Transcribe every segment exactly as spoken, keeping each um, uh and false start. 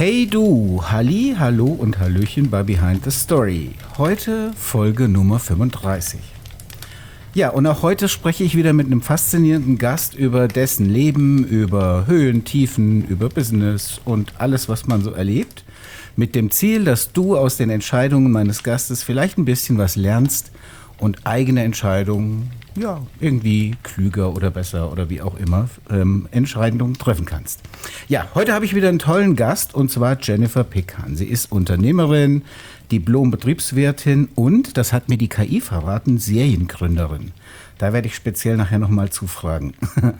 Hey du, Halli, Hallo und Hallöchen bei Behind the Story. Heute Folge Nummer fünfunddreißig. Ja, und auch heute spreche ich wieder mit einem faszinierenden Gast über dessen Leben, über Höhen, Tiefen, über Business und alles, was man so erlebt. Mit dem Ziel, dass du aus den Entscheidungen meines Gastes vielleicht ein bisschen was lernst und eigene Entscheidungen, ja, irgendwie klüger oder besser oder wie auch immer, ähm, Entscheidungen treffen kannst. Ja, heute habe ich wieder einen tollen Gast und zwar Jennifer Pickhahn. Sie ist Unternehmerin, Diplom-Betriebswirtin und, das hat mir die K I verraten, Seriengründerin. Da werde ich speziell nachher nochmal zufragen.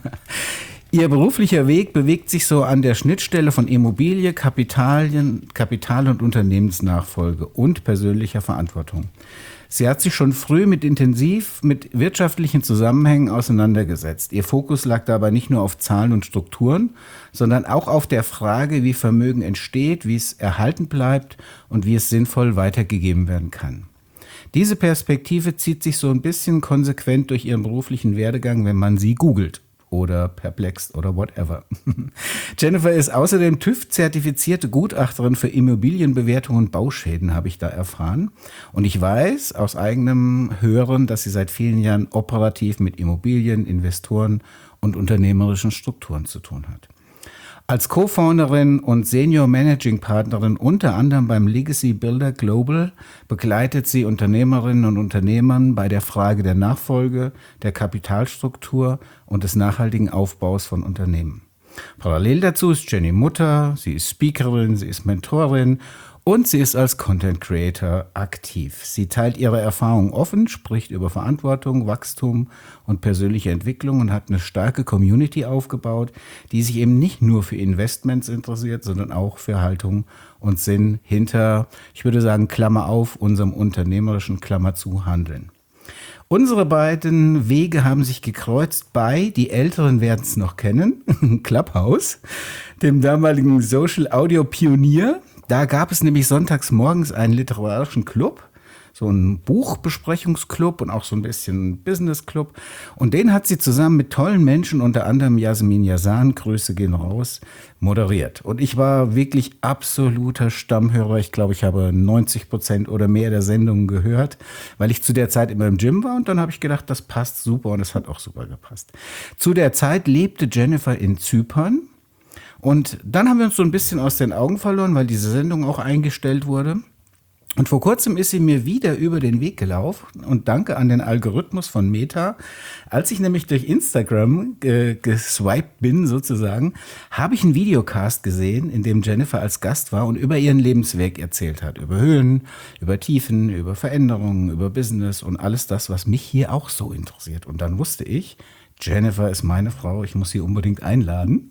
Ihr beruflicher Weg bewegt sich so an der Schnittstelle von Immobilie, Kapitalien, Kapital- und Unternehmensnachfolge und persönlicher Verantwortung. Sie hat sich schon früh mit intensiv mit wirtschaftlichen Zusammenhängen auseinandergesetzt. Ihr Fokus lag dabei nicht nur auf Zahlen und Strukturen, sondern auch auf der Frage, wie Vermögen entsteht, wie es erhalten bleibt und wie es sinnvoll weitergegeben werden kann. Diese Perspektive zieht sich so ein bisschen konsequent durch ihren beruflichen Werdegang, wenn man sie googelt. Oder perplext oder whatever. Jennifer ist außerdem TÜV-zertifizierte Gutachterin für Immobilienbewertung und Bauschäden, habe ich da erfahren. Und ich weiß aus eigenem Hören, dass sie seit vielen Jahren operativ mit Immobilien, Investoren und unternehmerischen Strukturen zu tun hat. Als Co-Founderin und Senior Managing Partnerin unter anderem beim Legacy Builder Global begleitet sie Unternehmerinnen und Unternehmern bei der Frage der Nachfolge, der Kapitalstruktur und des nachhaltigen Aufbaus von Unternehmen. Parallel dazu ist Jenny Mutter, sie ist Speakerin, sie ist Mentorin und sie ist als Content Creator aktiv. Sie teilt ihre Erfahrungen offen, spricht über Verantwortung, Wachstum und persönliche Entwicklung und hat eine starke Community aufgebaut, die sich eben nicht nur für Investments interessiert, sondern auch für Haltung und Sinn hinter, ich würde sagen, Klammer auf, unserem unternehmerischen Klammer zu Handeln. Unsere beiden Wege haben sich gekreuzt bei, die Älteren werden es noch kennen, Clubhouse, dem damaligen Social Audio Pionier. Da gab es nämlich sonntags morgens einen literarischen Club, so einen Buchbesprechungsclub und auch so ein bisschen Business-Club. Und den hat sie zusammen mit tollen Menschen, unter anderem Jasmin Yazan, Grüße gehen raus, moderiert. Und ich war wirklich absoluter Stammhörer. Ich glaube, ich habe neunzig Prozent oder mehr der Sendungen gehört, weil ich zu der Zeit immer im Gym war. Und dann habe ich gedacht, das passt super und es hat auch super gepasst. Zu der Zeit lebte Jennifer in Zypern. Und dann haben wir uns so ein bisschen aus den Augen verloren, weil diese Sendung auch eingestellt wurde. Und vor kurzem ist sie mir wieder über den Weg gelaufen und danke an den Algorithmus von Meta. Als ich nämlich durch Instagram äh, geswiped bin sozusagen, habe ich einen Videocast gesehen, in dem Jennifer als Gast war und über ihren Lebensweg erzählt hat. Über Höhen, über Tiefen, über Veränderungen, über Business und alles das, was mich hier auch so interessiert. Und dann wusste ich, Jennifer ist meine Frau, ich muss sie unbedingt einladen.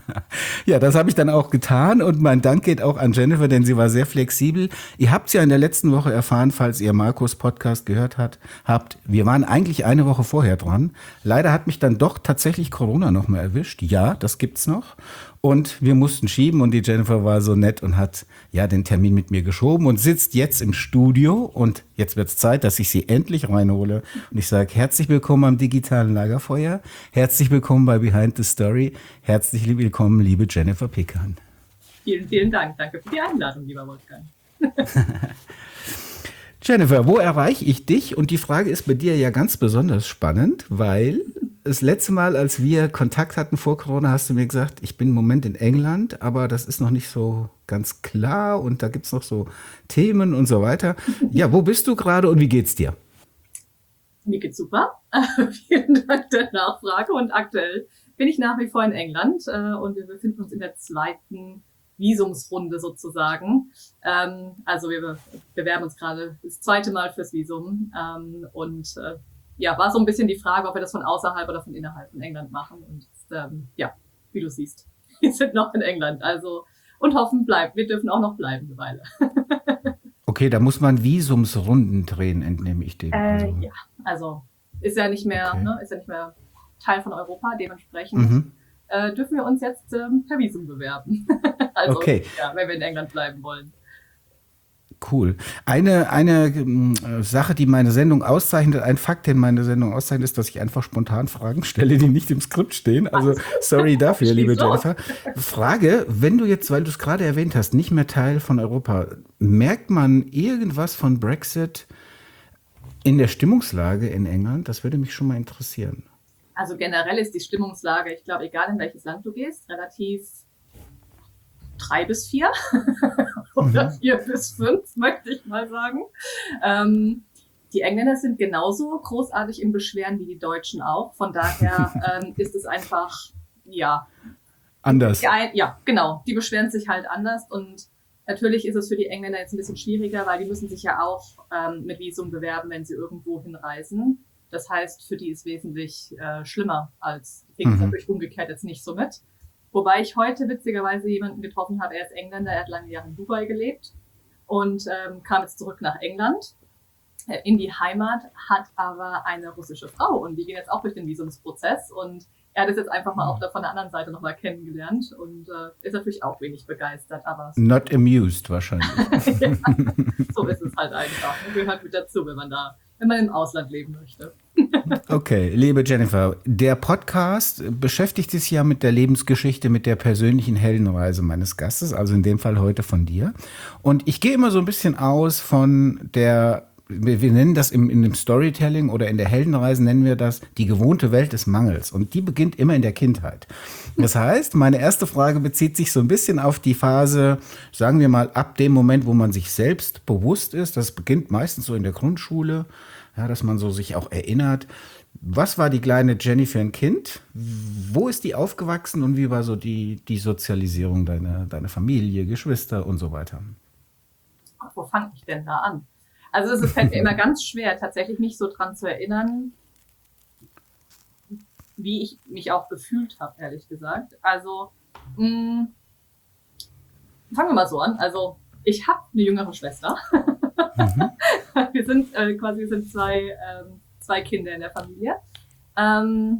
Ja, das habe ich dann auch getan und mein Dank geht auch an Jennifer, denn sie war sehr flexibel. Ihr habt es ja in der letzten Woche erfahren, falls ihr Markus Podcast gehört hat, habt. Wir waren eigentlich eine Woche vorher dran. Leider hat mich dann doch tatsächlich Corona noch mal erwischt. Ja, das gibt's noch. Und wir mussten schieben und die Jennifer war so nett und hat ja den Termin mit mir geschoben und sitzt jetzt im Studio. Und jetzt wird es Zeit, dass ich sie endlich reinhole. Und ich sage herzlich willkommen am digitalen Lagerfeuer. Herzlich willkommen bei Behind the Story. Herzlich willkommen, liebe Jennifer Pickhahn. Vielen, vielen Dank. Danke für die Einladung, lieber Wolfgang. Jennifer, wo erreiche ich dich? Und die Frage ist bei dir ja ganz besonders spannend, weil das letzte Mal, als wir Kontakt hatten vor Corona, hast du mir gesagt, ich bin im Moment in England, aber das ist noch nicht so ganz klar und da gibt es noch so Themen und so weiter. Ja, wo bist du gerade und wie geht's dir? Mir geht's super. Vielen Dank der Nachfrage und aktuell bin ich nach wie vor in England äh, und wir befinden uns in der zweiten Visumsrunde sozusagen. Ähm, also wir bewerben uns gerade das zweite Mal fürs Visum ähm, und äh, ja, war so ein bisschen die Frage, ob wir das von außerhalb oder von innerhalb von England machen. Und ähm, ja, wie du siehst, wir sind noch in England, also und hoffen bleibt. Wir dürfen auch noch bleiben eine Weile. Okay, da muss man Visumsrunden drehen, entnehme ich dem. Äh, Also. Ja, also ist ja nicht mehr, Okay. ne, ist ja nicht mehr Teil von Europa, dementsprechend Mhm. äh, dürfen wir uns jetzt ähm, per Visum bewerben. Also Okay. ja, wenn wir in England bleiben wollen. Cool. Eine, eine ähm, Sache, die meine Sendung auszeichnet, ein Fakt, den meine Sendung auszeichnet, ist, dass ich einfach spontan Fragen stelle, die nicht im Skript stehen. Also sorry dafür, liebe Jennifer. Frage, wenn du jetzt, weil du es gerade erwähnt hast, nicht mehr Teil von Europa, merkt man irgendwas von Brexit in der Stimmungslage in England? Das würde mich schon mal interessieren. Also generell ist die Stimmungslage, ich glaube, egal in welches Land du gehst, relativ drei bis vier oder mhm. vier bis fünf, möchte ich mal sagen. Ähm, die Engländer sind genauso großartig im Beschweren wie die Deutschen auch. Von daher ähm, ist es einfach, ja. Anders. Ja, ja, genau. Die beschweren sich halt anders. Und natürlich ist es für die Engländer jetzt ein bisschen schwieriger, weil die müssen sich ja auch ähm, mit Visum bewerben, wenn sie irgendwo hinreisen. Das heißt, für die ist wesentlich äh, schlimmer als, ich denke, mhm. natürlich umgekehrt jetzt nicht so mit. Wobei ich heute witzigerweise jemanden getroffen habe, er ist Engländer, er hat lange Jahre in Dubai gelebt und ähm, kam jetzt zurück nach England äh, in die Heimat, hat aber eine russische Frau und die gehen jetzt auch durch den Visumsprozess und er hat es jetzt einfach mal auch da von der anderen Seite nochmal kennengelernt und äh, ist natürlich auch wenig begeistert. Aber Not amused wahrscheinlich. Ja, so ist es halt einfach. Das gehört mit dazu, wenn man da wenn man im Ausland leben möchte. Okay, liebe Jennifer, der Podcast beschäftigt sich ja mit der Lebensgeschichte, mit der persönlichen Heldenreise meines Gastes, also in dem Fall heute von dir. Und ich gehe immer so ein bisschen aus von der, wir, wir nennen das im, in dem Storytelling oder in der Heldenreise nennen wir das die gewohnte Welt des Mangels. Und die beginnt immer in der Kindheit. Das heißt, meine erste Frage bezieht sich so ein bisschen auf die Phase, sagen wir mal, ab dem Moment, wo man sich selbst bewusst ist. Das beginnt meistens so in der Grundschule. Ja, dass man so sich auch erinnert. Was war die kleine Jenny für ein Kind? Wo ist die aufgewachsen und wie war so die, die Sozialisierung deiner, deiner Familie, Geschwister und so weiter? Wo fange ich denn da an? Also es fällt mir immer ganz schwer, tatsächlich mich so dran zu erinnern, wie ich mich auch gefühlt habe, ehrlich gesagt. Also mh, fangen wir mal so an. Also ich habe eine jüngere Schwester. Mhm. Wir sind äh, quasi wir sind zwei, ähm, zwei Kinder in der Familie. Ähm,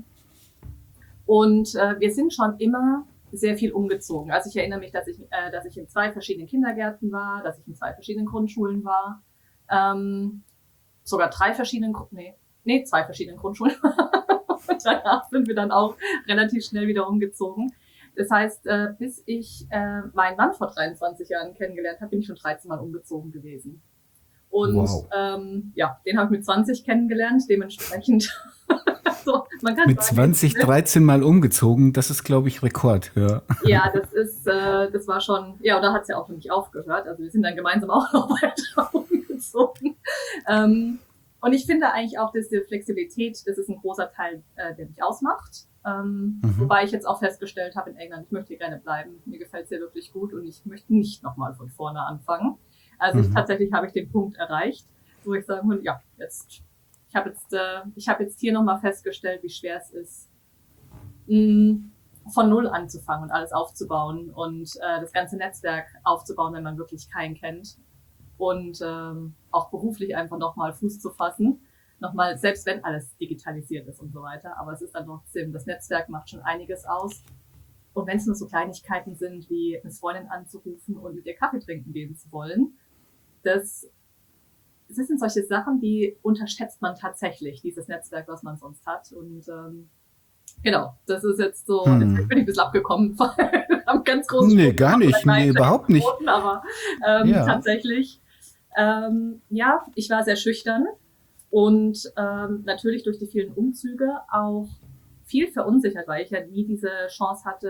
und äh, wir sind schon immer sehr viel umgezogen. Also ich erinnere mich, dass ich, äh, dass ich in zwei verschiedenen Kindergärten war, dass ich in zwei verschiedenen Grundschulen war. Ähm, sogar drei verschiedenen, nee, nee, zwei verschiedenen Grundschulen. Und danach sind wir dann auch relativ schnell wieder umgezogen. Das heißt, äh, bis ich äh, meinen Mann vor dreiundzwanzig Jahren kennengelernt habe, bin ich schon dreizehn Mal umgezogen gewesen. Und wow. ähm, ja, den habe ich mit zwanzig kennengelernt, dementsprechend. So, man kann mit sagen, zwanzig, dreizehn Mal umgezogen, das ist, glaube ich, Rekord. Ja, ja das ist, äh, das war schon, ja, und da hat es ja auch noch nicht aufgehört. Also wir sind dann gemeinsam auch noch weiter umgezogen. Ähm, und ich finde eigentlich auch, dass die Flexibilität, das ist ein großer Teil, äh, der mich ausmacht. Ähm, mhm. Wobei ich jetzt auch festgestellt habe in England, ich möchte hier gerne bleiben. Mir gefällt es hier wirklich gut und ich möchte nicht nochmal von vorne anfangen. Also ich, mhm. tatsächlich habe ich den Punkt erreicht, wo ich sagen würde, ja, jetzt, ich habe jetzt, äh, ich habe jetzt hier nochmal festgestellt, wie schwer es ist, mh, von Null anzufangen und alles aufzubauen und äh, das ganze Netzwerk aufzubauen, wenn man wirklich keinen kennt und ähm, auch beruflich einfach nochmal Fuß zu fassen, nochmal, selbst wenn alles digitalisiert ist und so weiter, aber es ist dann trotzdem, das Netzwerk macht schon einiges aus. Und wenn es nur so Kleinigkeiten sind, wie eine Freundin anzurufen und mit ihr Kaffee trinken gehen zu wollen, das, das sind solche Sachen, die unterschätzt man tatsächlich, dieses Netzwerk, was man sonst hat. Und ähm, genau, das ist jetzt so, hm. jetzt bin ich ein bisschen abgekommen am ganz großen Nee, Sprung, gar nicht, nee, überhaupt nicht. Quoten, aber ähm, ja. tatsächlich, ähm, ja, ich war sehr schüchtern und ähm, natürlich durch die vielen Umzüge auch viel verunsichert, weil ich ja nie diese Chance hatte,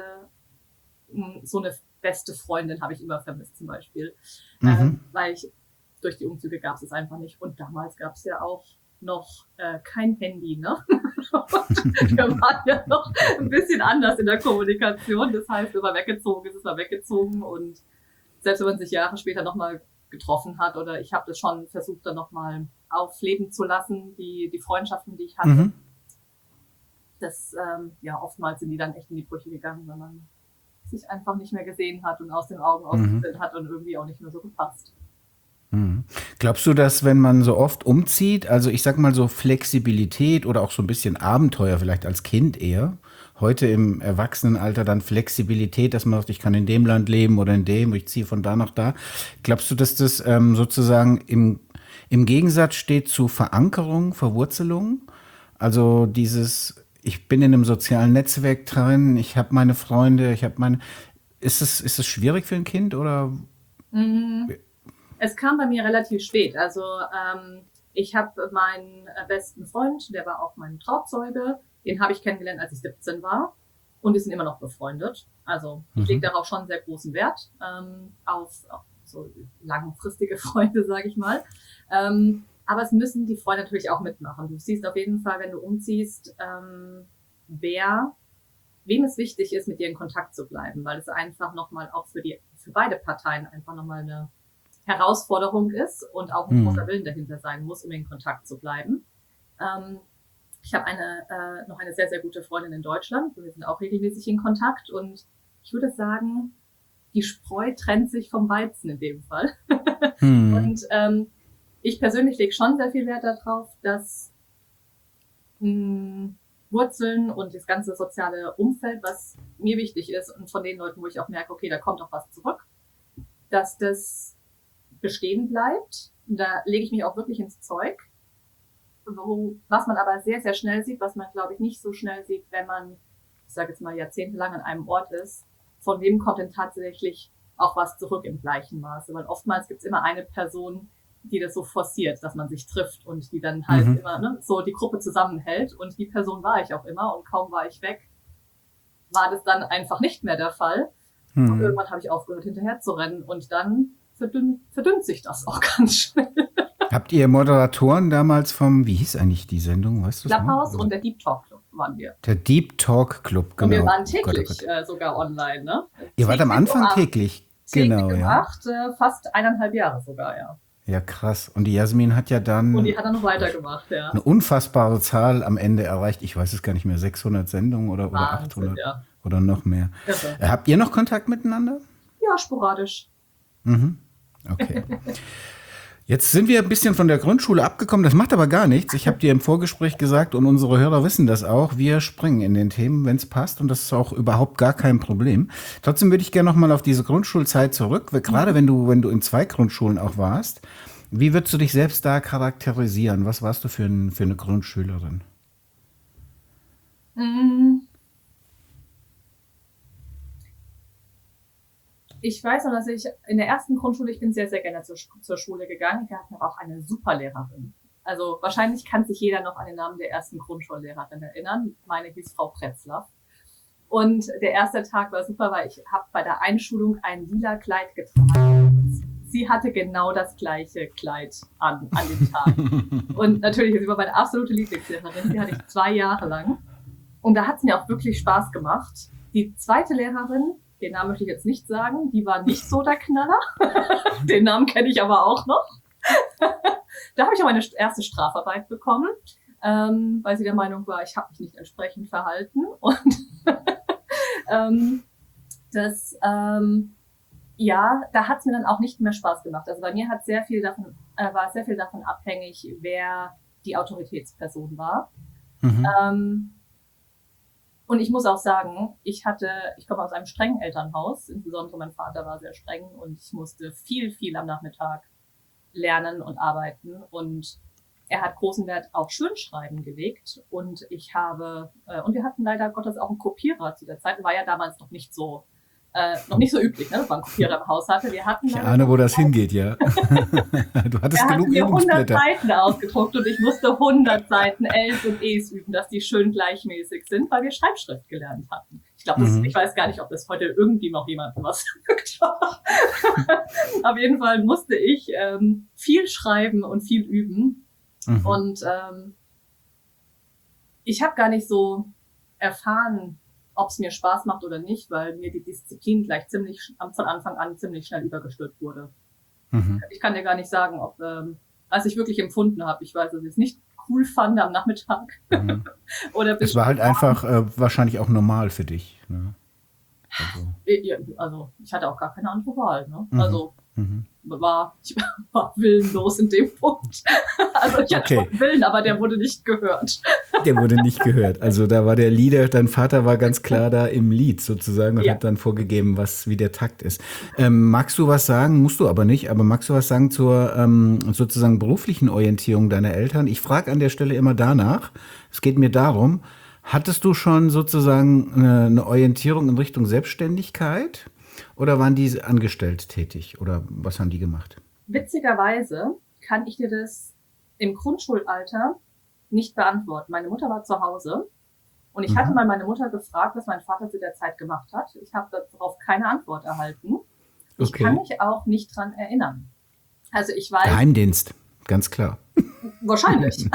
so eine beste Freundin habe ich immer vermisst zum Beispiel, mhm. ähm, weil ich durch die Umzüge gab es es einfach nicht und damals gab es ja auch noch äh, kein Handy, ne? Und wir waren ja noch ein bisschen anders in der Kommunikation, das heißt, wenn man weggezogen ist, ist man weggezogen und selbst wenn man sich Jahre später nochmal getroffen hat oder ich habe das schon versucht, dann nochmal aufleben zu lassen, die, die Freundschaften, die ich hatte, mhm. das, ähm, ja, oftmals sind die dann echt in die Brüche gegangen, wenn man sich einfach nicht mehr gesehen hat und aus den Augen ausgebildet mhm. hat und irgendwie auch nicht mehr so gepasst. Mhm. Glaubst du, dass wenn man so oft umzieht, also ich sag mal so Flexibilität oder auch so ein bisschen Abenteuer vielleicht als Kind eher, heute im Erwachsenenalter dann Flexibilität, dass man sagt, ich kann in dem Land leben oder in dem, ich ziehe von da nach da. Glaubst du, dass das ähm, sozusagen im, im Gegensatz steht zu Verankerung, Verwurzelung? Also dieses, ich bin in einem sozialen Netzwerk drin, ich habe meine Freunde, ich habe meine. Ist es, ist es schwierig für ein Kind oder? Mhm. Es kam bei mir relativ spät. Also ähm, ich habe meinen äh, besten Freund, der war auch mein Trauzeuge, den habe ich kennengelernt, als ich siebzehn war. Und wir sind immer noch befreundet. Also ich Mhm. lege darauf schon sehr großen Wert, ähm, auf, auf so langfristige Freunde, sage ich mal. Ähm, aber es müssen die Freunde natürlich auch mitmachen. Du siehst auf jeden Fall, wenn du umziehst, ähm, wer, wem es wichtig ist, mit dir in Kontakt zu bleiben, weil es einfach nochmal auch für die, für beide Parteien einfach nochmal eine Herausforderung ist und auch ein großer Mhm. Willen dahinter sein muss, um in Kontakt zu bleiben. Ähm, ich habe eine, äh, noch eine sehr, sehr gute Freundin in Deutschland. Wir sind auch regelmäßig in Kontakt und ich würde sagen, die Spreu trennt sich vom Weizen in dem Fall. Mhm. Und ähm, ich persönlich lege schon sehr viel Wert darauf, dass mh, Wurzeln und das ganze soziale Umfeld, was mir wichtig ist und von den Leuten, wo ich auch merke, okay, da kommt auch was zurück, dass das bestehen bleibt. Und da lege ich mich auch wirklich ins Zeug. Wo, was man aber sehr, sehr schnell sieht, was man, glaube ich, nicht so schnell sieht, wenn man, ich sage jetzt mal, jahrzehntelang an einem Ort ist, von wem kommt denn tatsächlich auch was zurück im gleichen Maße. Weil oftmals gibt es immer eine Person, die das so forciert, dass man sich trifft und die dann halt Mhm. immer ne, so die Gruppe zusammenhält. Und die Person war ich auch immer und kaum war ich weg, war das dann einfach nicht mehr der Fall. Und Mhm. irgendwann habe ich aufgehört, hinterher zu rennen und dann verdünnt, verdünnt sich das auch ganz schnell. Habt ihr Moderatoren damals vom, wie hieß eigentlich die Sendung, weißt du es noch? Clubhouse Also und der Deep Talk Club waren wir. der Deep Talk Club, Und wir genau. waren Oh Gott, oh täglich Gott. äh, sogar online, ne? Ihr wart am Täglich um Anfang acht. täglich, Täglich genau, um ja. acht, äh, fast eineinhalb Jahre sogar, ja. Ja, krass. Und die Jasmin hat ja Und dann die hat dann noch weitergemacht, ja. eine unfassbare Zahl am Ende erreicht. Ich weiß es gar nicht mehr, sechshundert Sendungen oder, oder Wahnsinn, achthundert ja. oder noch mehr. Irre. Äh, Habt ihr noch Kontakt miteinander? Ja, sporadisch. Mhm. Okay. Jetzt sind wir ein bisschen von der Grundschule abgekommen, das macht aber gar nichts. Ich habe dir im Vorgespräch gesagt und unsere Hörer wissen das auch, wir springen in den Themen, wenn es passt und das ist auch überhaupt gar kein Problem. Trotzdem würde ich gerne nochmal auf diese Grundschulzeit zurück, weil gerade wenn du, wenn du in zwei Grundschulen auch warst, wie würdest du dich selbst da charakterisieren? Was warst du für, ein, für eine Grundschülerin? Mm. Ich weiß noch, dass ich in der ersten Grundschule, ich bin sehr, sehr gerne zur, zur Schule gegangen. Wir hatten auch eine super Lehrerin. Also wahrscheinlich kann sich jeder noch an den Namen der ersten Grundschullehrerin erinnern. Meine hieß Frau Pretzlaff. Und der erste Tag war super, weil ich habe bei der Einschulung ein lila Kleid getragen. Sie hatte genau das gleiche Kleid an, an dem Tag. Und natürlich, sie war meine absolute Lieblingslehrerin. Die hatte ich zwei Jahre lang. Und da hat es mir auch wirklich Spaß gemacht. Die zweite Lehrerin, den Namen möchte ich jetzt nicht sagen, die war nicht so der Knaller. Den Namen kenne ich aber auch noch. Da habe ich auch meine erste Strafarbeit bekommen, ähm, weil sie der Meinung war, ich habe mich nicht entsprechend verhalten. Und ähm, das, ähm, ja, da hat es mir dann auch nicht mehr Spaß gemacht. Also bei mir hat sehr viel davon, äh, war sehr viel davon abhängig, wer die Autoritätsperson war. Mhm. Ähm, Und ich muss auch sagen, ich hatte, ich komme aus einem strengen Elternhaus, insbesondere mein Vater war sehr streng und ich musste viel, viel am Nachmittag lernen und arbeiten und er hat großen Wert auf Schönschreiben gelegt und ich habe, äh, und wir hatten leider Gottes auch einen Kopierer zu der Zeit, war ja damals noch nicht so, äh, noch nicht so üblich, ne, dass man einen Kopierer im Haus hatte. Wir hatten Ich ahne, wo das hingeht, ja. Du hattest er genug hat mir hundert Übungsblätter. Seiten ausgedruckt und ich musste hundert Seiten Ls und Es üben, dass die schön gleichmäßig sind, weil wir Schreibschrift gelernt hatten. Ich glaube, Mhm. ich weiß gar nicht, ob das heute irgendwie noch jemandem was sagt. Auf jeden Fall musste ich ähm, viel schreiben und viel üben. Mhm. Und ähm, ich habe gar nicht so erfahren, ob es mir Spaß macht oder nicht, weil mir die Disziplin gleich ziemlich sch- von Anfang an ziemlich schnell übergestülpt wurde. Mhm. Ich kann dir gar nicht sagen, ob ähm, als ich wirklich empfunden habe, ich weiß, dass ich es nicht cool fand am Nachmittag Mhm. oder bis Es war halt einfach äh, wahrscheinlich auch normal für dich. Ne? Also, Ja, also ich hatte auch gar keine andere Wahl. Ne? Mhm. Also Mhm. war, ich war willenlos in dem Punkt. Also ich hatte Okay. schon Willen, aber der wurde nicht gehört. Der wurde nicht gehört. Also da war der Leader, dein Vater war ganz klar da im Lied sozusagen und Ja. hat dann vorgegeben, was wie der Takt ist. Ähm, magst du was sagen? Musst du aber nicht. Aber magst du was sagen zur ähm, sozusagen beruflichen Orientierung deiner Eltern? Ich frage an der Stelle immer danach. Es geht mir darum, hattest du schon sozusagen eine, eine Orientierung in Richtung Selbstständigkeit oder waren die angestellt tätig oder was haben die gemacht? Witzigerweise kann ich dir das im Grundschulalter nicht beantworten. Meine Mutter war zu Hause und ich hatte Mhm. mal meine Mutter gefragt, was mein Vater zu der Zeit gemacht hat. Ich habe darauf keine Antwort erhalten. Ich kann Okay. mich auch nicht dran erinnern. Also ich weiß, Geheimdienst, ganz klar. wahrscheinlich.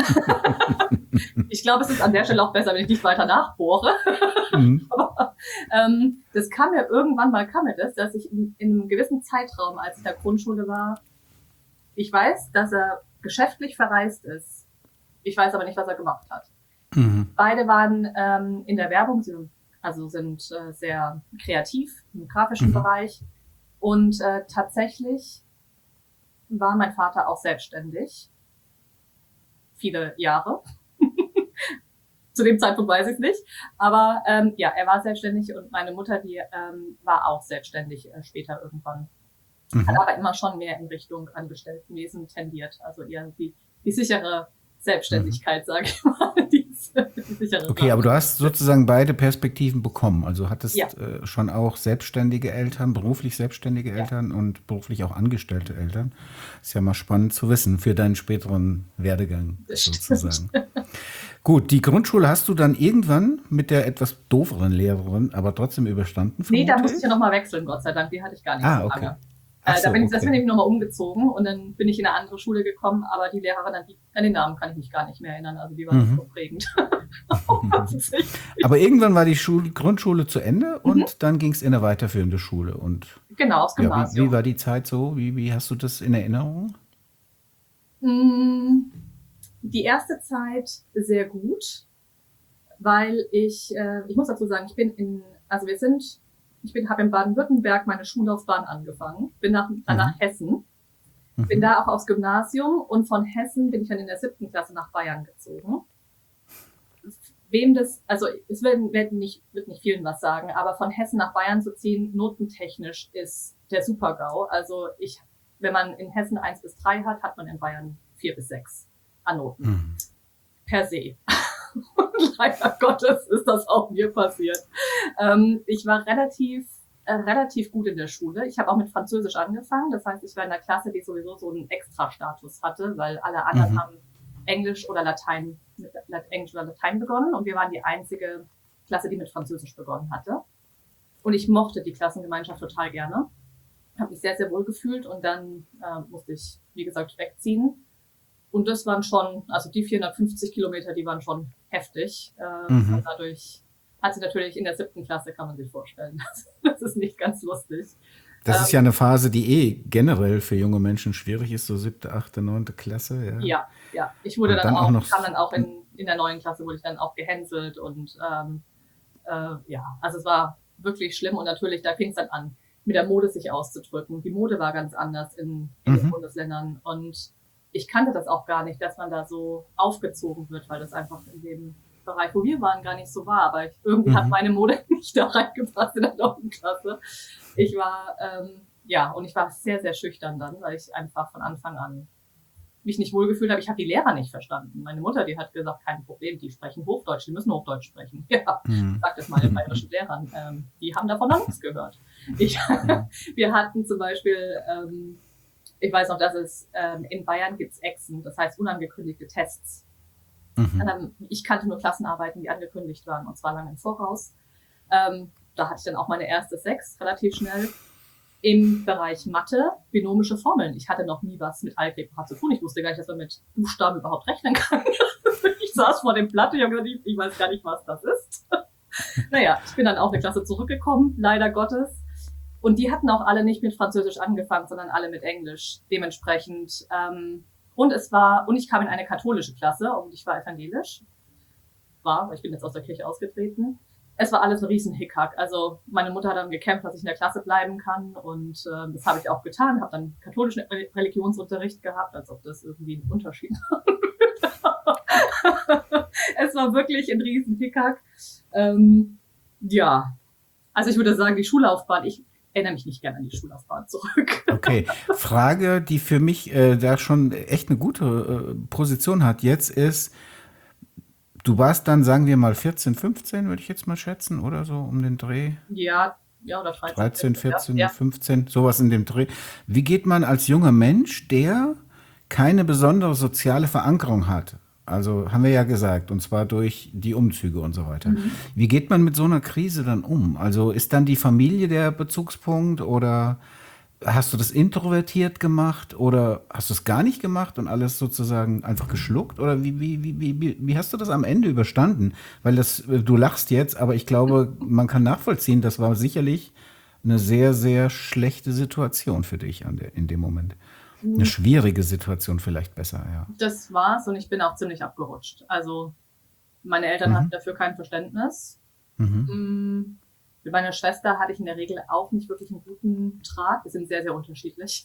Ich glaube, es ist an der Stelle auch besser, wenn ich nicht weiter nachbohre. Mhm. Aber ähm, das kam mir irgendwann mal, kam mir das, dass ich in, in einem gewissen Zeitraum, als ich in der Grundschule war, ich weiß, dass er geschäftlich verreist ist. Ich weiß aber nicht, was er gemacht hat. Mhm. Beide waren ähm, in der Werbung, sie- also sind äh, sehr kreativ im grafischen Mhm. Bereich. Und äh, tatsächlich war mein Vater auch selbstständig. Viele Jahre. Zu dem Zeitpunkt weiß ich es nicht. Aber ähm, ja, er war selbstständig und meine Mutter, die ähm, war auch selbstständig äh, später irgendwann. Hat Mhm. aber immer schon mehr in Richtung Angestelltenwesen tendiert. Also eher die, die sichere Selbstständigkeit, sage ich mal. Die, die sichere Okay, Sache. aber du hast sozusagen beide Perspektiven bekommen. Also Ja, hattest äh, schon auch selbstständige Eltern, beruflich selbstständige ja, Eltern und beruflich auch angestellte Eltern. Ist ja mal spannend zu wissen für deinen späteren Werdegang das stimmt. sozusagen. Gut, die Grundschule hast du dann irgendwann mit der etwas dooferen Lehrerin, aber trotzdem überstanden, Nee, da vermute musste ich ja ich? nochmal wechseln, Gott sei Dank. Die hatte ich gar nicht so Ah, okay. lange. Ach Äh, da so, bin ich, das bin okay. ich nochmal umgezogen und dann bin ich in eine andere Schule gekommen, aber die Lehrerin, an, die, an den Namen kann ich mich gar nicht mehr erinnern. Also die war nicht Mhm. so prägend. Offensichtlich. Aber irgendwann war die Schul Grundschule zu Ende Mhm. und dann ging es in eine weiterführende Schule. Und Genau, aufs ja, wie, wie war Gymnasium. die Zeit so? Wie, wie hast du das in Erinnerung? Mm, Die erste Zeit sehr gut, weil ich, äh, ich muss dazu sagen, ich bin in, also wir sind, ich bin, habe in Baden-Württemberg meine Schullaufbahn angefangen, bin nach, dann Mhm. nach Hessen, bin Mhm. da auch aufs Gymnasium und von Hessen bin ich dann in der siebten Klasse nach Bayern gezogen. Wem das, also es werden, werden nicht, wird nicht vielen was sagen, aber von Hessen nach Bayern zu ziehen, notentechnisch ist der Super-GAU. Also ich, wenn man in Hessen eins bis drei hat, hat man in Bayern vier bis sechs an Noten. Mhm. Per se. Und leider Gottes ist das auch mir passiert. Ähm, ich war relativ, äh, relativ gut in der Schule. Ich habe auch mit Französisch angefangen. Das heißt, ich war in der Klasse, die sowieso so einen Extra-Status hatte, weil alle anderen Mhm. haben Englisch oder Latein, mit Englisch oder Latein begonnen und wir waren die einzige Klasse, die mit Französisch begonnen hatte. Und ich mochte die Klassengemeinschaft total gerne. Habe mich sehr, sehr wohl gefühlt und dann äh, musste ich, wie gesagt, wegziehen. Und das waren schon, also die vierhundertfünfzig Kilometer, die waren schon heftig. Äh, Mhm. und dadurch hat sie natürlich in der siebten Klasse, kann man sich vorstellen. Das ist nicht ganz lustig. Das Ähm, ist ja eine Phase, die eh generell für junge Menschen schwierig ist, so siebte, achte, neunte Klasse, ja. Ja, ja. Ich wurde Und dann dann auch auch, noch. kam dann auch in, in der neuen Klasse, wurde ich dann auch gehänselt und ähm, äh, ja, also es war wirklich schlimm und natürlich, da fing es dann an, mit der Mode sich auszudrücken. Die Mode war ganz anders in, in den Mhm. Bundesländern und ich kannte das auch gar nicht, dass man da so aufgezogen wird, weil das einfach in dem Bereich, wo wir waren, gar nicht so war. Aber ich, irgendwie hat Mhm. meine Mode nicht da reingepasst in der neunten Klasse. Ich war, ähm, ja, und ich war sehr, sehr schüchtern dann, weil ich einfach von Anfang an mich nicht wohlgefühlt habe. Ich habe die Lehrer nicht verstanden. Meine Mutter, die hat gesagt, kein Problem, die sprechen Hochdeutsch, die müssen Hochdeutsch sprechen. Ja, Mhm. sagt das mal den bayerischen Lehrern. Ähm, die haben davon noch nichts gehört. Ich, Mhm. wir hatten zum Beispiel, ähm, ich weiß noch, dass es ähm, in Bayern gibt's Exen, das heißt unangekündigte Tests. Mhm. Ähm, ich kannte nur Klassenarbeiten, die angekündigt waren, und zwar lange im Voraus. Ähm, da hatte ich dann auch meine erste Sechs, relativ schnell. Im Bereich Mathe, binomische Formeln. Ich hatte noch nie was mit Algebra zu tun. Ich wusste gar nicht, dass man mit Buchstaben überhaupt rechnen kann. Ich saß vor dem Blatt und ich habe gesagt, ich weiß gar nicht, was das ist. Naja, ich bin dann auf eine Klasse zurückgekommen, leider Gottes. Und die hatten auch alle nicht mit Französisch angefangen, sondern alle mit Englisch. Dementsprechend. Ähm, und es war, und ich kam in eine katholische Klasse und ich war evangelisch. War, weil ich bin jetzt aus der Kirche ausgetreten. es war alles ein riesen Hickhack. Also meine Mutter hat dann gekämpft, dass ich in der Klasse bleiben kann und äh, das habe ich auch getan, habe dann katholischen Religionsunterricht gehabt, als ob das irgendwie einen Unterschied macht. Es war wirklich ein riesen Hickhack. Ähm, ja, also ich würde sagen, die Schullaufbahn, ich erinnere mich nicht gerne an die Schullaufbahn zurück. Okay, Frage, die für mich äh, da schon echt eine gute äh, Position hat jetzt ist, du warst dann, sagen wir mal, vierzehn, fünfzehn, würde ich jetzt mal schätzen, oder so um den Dreh? Ja, ja, oder dreizehn, dreizehn, vierzehn, ja. fünfzehn, sowas in dem Dreh. Wie geht man als junger Mensch, der keine besondere soziale Verankerung hat? Also haben wir ja gesagt, und zwar durch die Umzüge und so weiter. Mhm. Wie geht man mit so einer Krise dann um? Also ist dann die Familie der Bezugspunkt oder hast du das introvertiert gemacht oder hast du es gar nicht gemacht und alles sozusagen einfach geschluckt? Oder wie, wie, wie, wie, wie hast du das am Ende überstanden? Weil das, du lachst jetzt, aber ich glaube, man kann nachvollziehen, das war sicherlich eine sehr, sehr schlechte Situation für dich an der, in dem Moment. Eine schwierige Situation vielleicht besser, ja. Das war's und ich bin auch ziemlich abgerutscht. Also meine Eltern Mhm. hatten dafür kein Verständnis. Mhm. Mm, Mit meiner Schwester hatte ich in der Regel auch nicht wirklich einen guten Draht. Wir sind sehr, sehr unterschiedlich.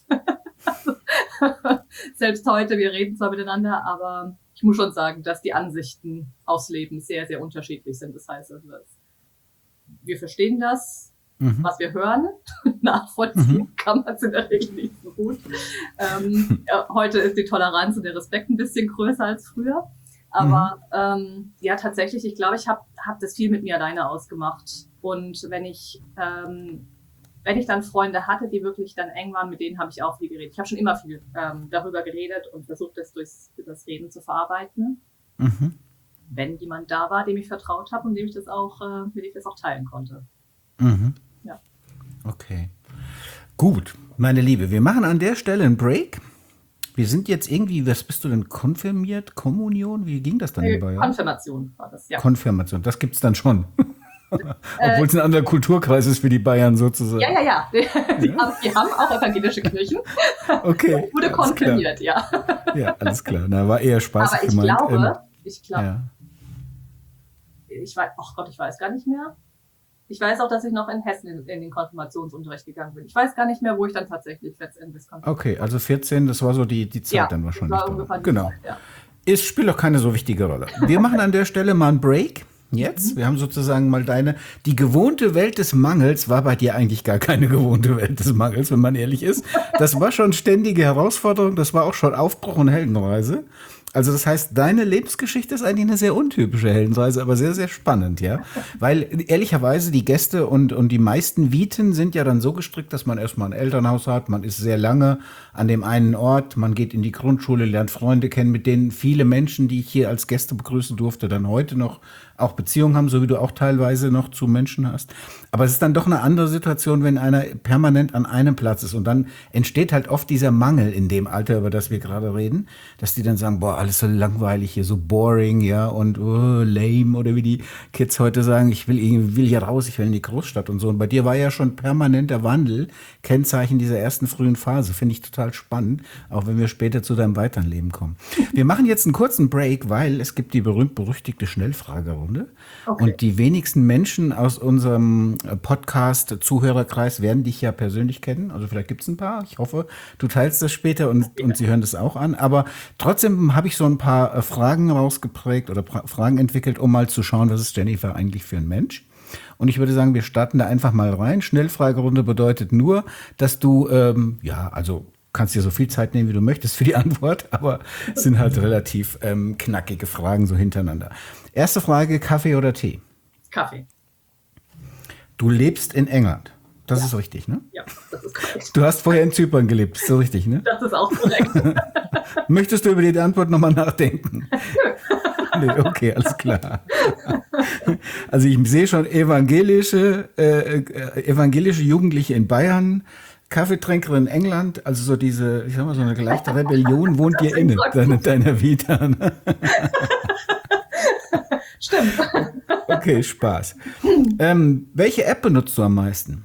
Selbst heute, wir reden zwar miteinander, aber ich muss schon sagen, dass die Ansichten aufs Leben sehr, sehr unterschiedlich sind. Das heißt, also, dass wir verstehen das, Mhm. was wir hören. Nachvollziehen Mhm. kann man es in der Regel nicht so gut. Ähm, ja, heute ist die Toleranz und der Respekt ein bisschen größer als früher. Aber ähm, ja, tatsächlich, ich glaube, ich habe hab das viel mit mir alleine ausgemacht. Und wenn ich ähm, wenn ich dann Freunde hatte, die wirklich dann eng waren, mit denen habe ich auch viel geredet. Ich habe schon immer viel ähm, darüber geredet und versucht, das durchs, durchs Reden zu verarbeiten. Mhm. Wenn jemand da war, dem ich vertraut habe und dem ich das auch, äh, mit dem ich das auch teilen konnte. Mhm. Ja. Okay. Gut, meine Liebe, wir machen an der Stelle einen Break. Wir sind jetzt irgendwie, was bist du denn, konfirmiert? Kommunion? Wie ging das dann Äh, in Bayern? Konfirmation war das, ja. Konfirmation, das gibt's dann schon. Obwohl es ein anderer Kulturkreis ist für die Bayern sozusagen. Ja, ja, ja. Die, haben, die haben auch evangelische Kirchen. Okay. Wurde alles klar. konfirmiert, ja. Ja, alles klar. Na, war eher spaßig Aber ich gemeint. glaube, Ähm, ich glaube, ja. ich weiß, ach Gott, ich weiß gar nicht mehr. Ich weiß auch, dass ich noch in Hessen in, in den Konfirmationsunterricht gegangen bin. Ich weiß gar nicht mehr, wo ich dann tatsächlich letztendlich konfirmiert Okay, also vierzehn, das war so die, die Zeit ja, dann das wahrscheinlich. war da. ungefähr die Genau. Zeit, ja. Es spielt auch keine so wichtige Rolle. Wir machen an der Stelle mal einen Break. Jetzt, wir haben sozusagen mal deine, die gewohnte Welt des Mangels war bei dir eigentlich gar keine gewohnte Welt des Mangels, wenn man ehrlich ist. Das war schon ständige Herausforderung, das war auch schon Aufbruch und Heldenreise. Also das heißt, deine Lebensgeschichte ist eigentlich eine sehr untypische Heldenreise, aber sehr, sehr spannend, ja. Weil ehrlicherweise die Gäste und, und die meisten Viten sind ja dann so gestrickt, dass man erstmal ein Elternhaus hat, man ist sehr lange an dem einen Ort, man geht in die Grundschule, lernt Freunde kennen, mit denen viele Menschen, die ich hier als Gäste begrüßen durfte, dann heute noch auch Beziehungen haben, so wie du auch teilweise noch zu Menschen hast. Aber es ist dann doch eine andere Situation, wenn einer permanent an einem Platz ist. Und dann entsteht halt oft dieser Mangel in dem Alter, über das wir gerade reden, dass die dann sagen, boah, alles so langweilig hier, so boring, ja, und oh, lame, oder wie die Kids heute sagen, ich will irgendwie, will hier raus, ich will in die Großstadt und so. Und bei dir war ja schon permanenter Wandel, Kennzeichen dieser ersten frühen Phase. Finde ich total spannend, auch wenn wir später zu deinem weiteren Leben kommen. Wir machen jetzt einen kurzen Break, weil es gibt die berühmt-berüchtigte Schnellfragerunde. Okay. Und die wenigsten Menschen aus unserem Podcast-Zuhörerkreis werden dich ja persönlich kennen. Also vielleicht gibt es ein paar. Ich hoffe, du teilst das später und, und sie hören das auch an. Aber trotzdem habe ich so ein paar äh, Fragen rausgeprägt oder pra- Fragen entwickelt, um mal zu schauen, was ist Jennifer eigentlich für ein Mensch. Und ich würde sagen, wir starten da einfach mal rein. Schnellfragerunde bedeutet nur, dass du, ähm, ja, also kannst dir so viel Zeit nehmen, wie du möchtest für die Antwort, aber es sind halt relativ ähm, knackige Fragen so hintereinander. Erste Frage, Kaffee oder Tee? Kaffee. Du lebst in England. Das ist richtig, ne? Ja, das ist korrekt. Du hast vorher in Zypern gelebt, ist so richtig, ne? Das ist auch korrekt. Möchtest du über die Antwort nochmal nachdenken? Nee, okay, alles klar. Also ich sehe schon evangelische, äh, äh, evangelische Jugendliche in Bayern, Kaffeetränkerin in England, also so diese, ich sag mal, so eine leichte Rebellion wohnt dir inne, deiner, deiner Vita. Ne? Stimmt. Okay, Spaß. Ähm, welche App benutzt du am meisten?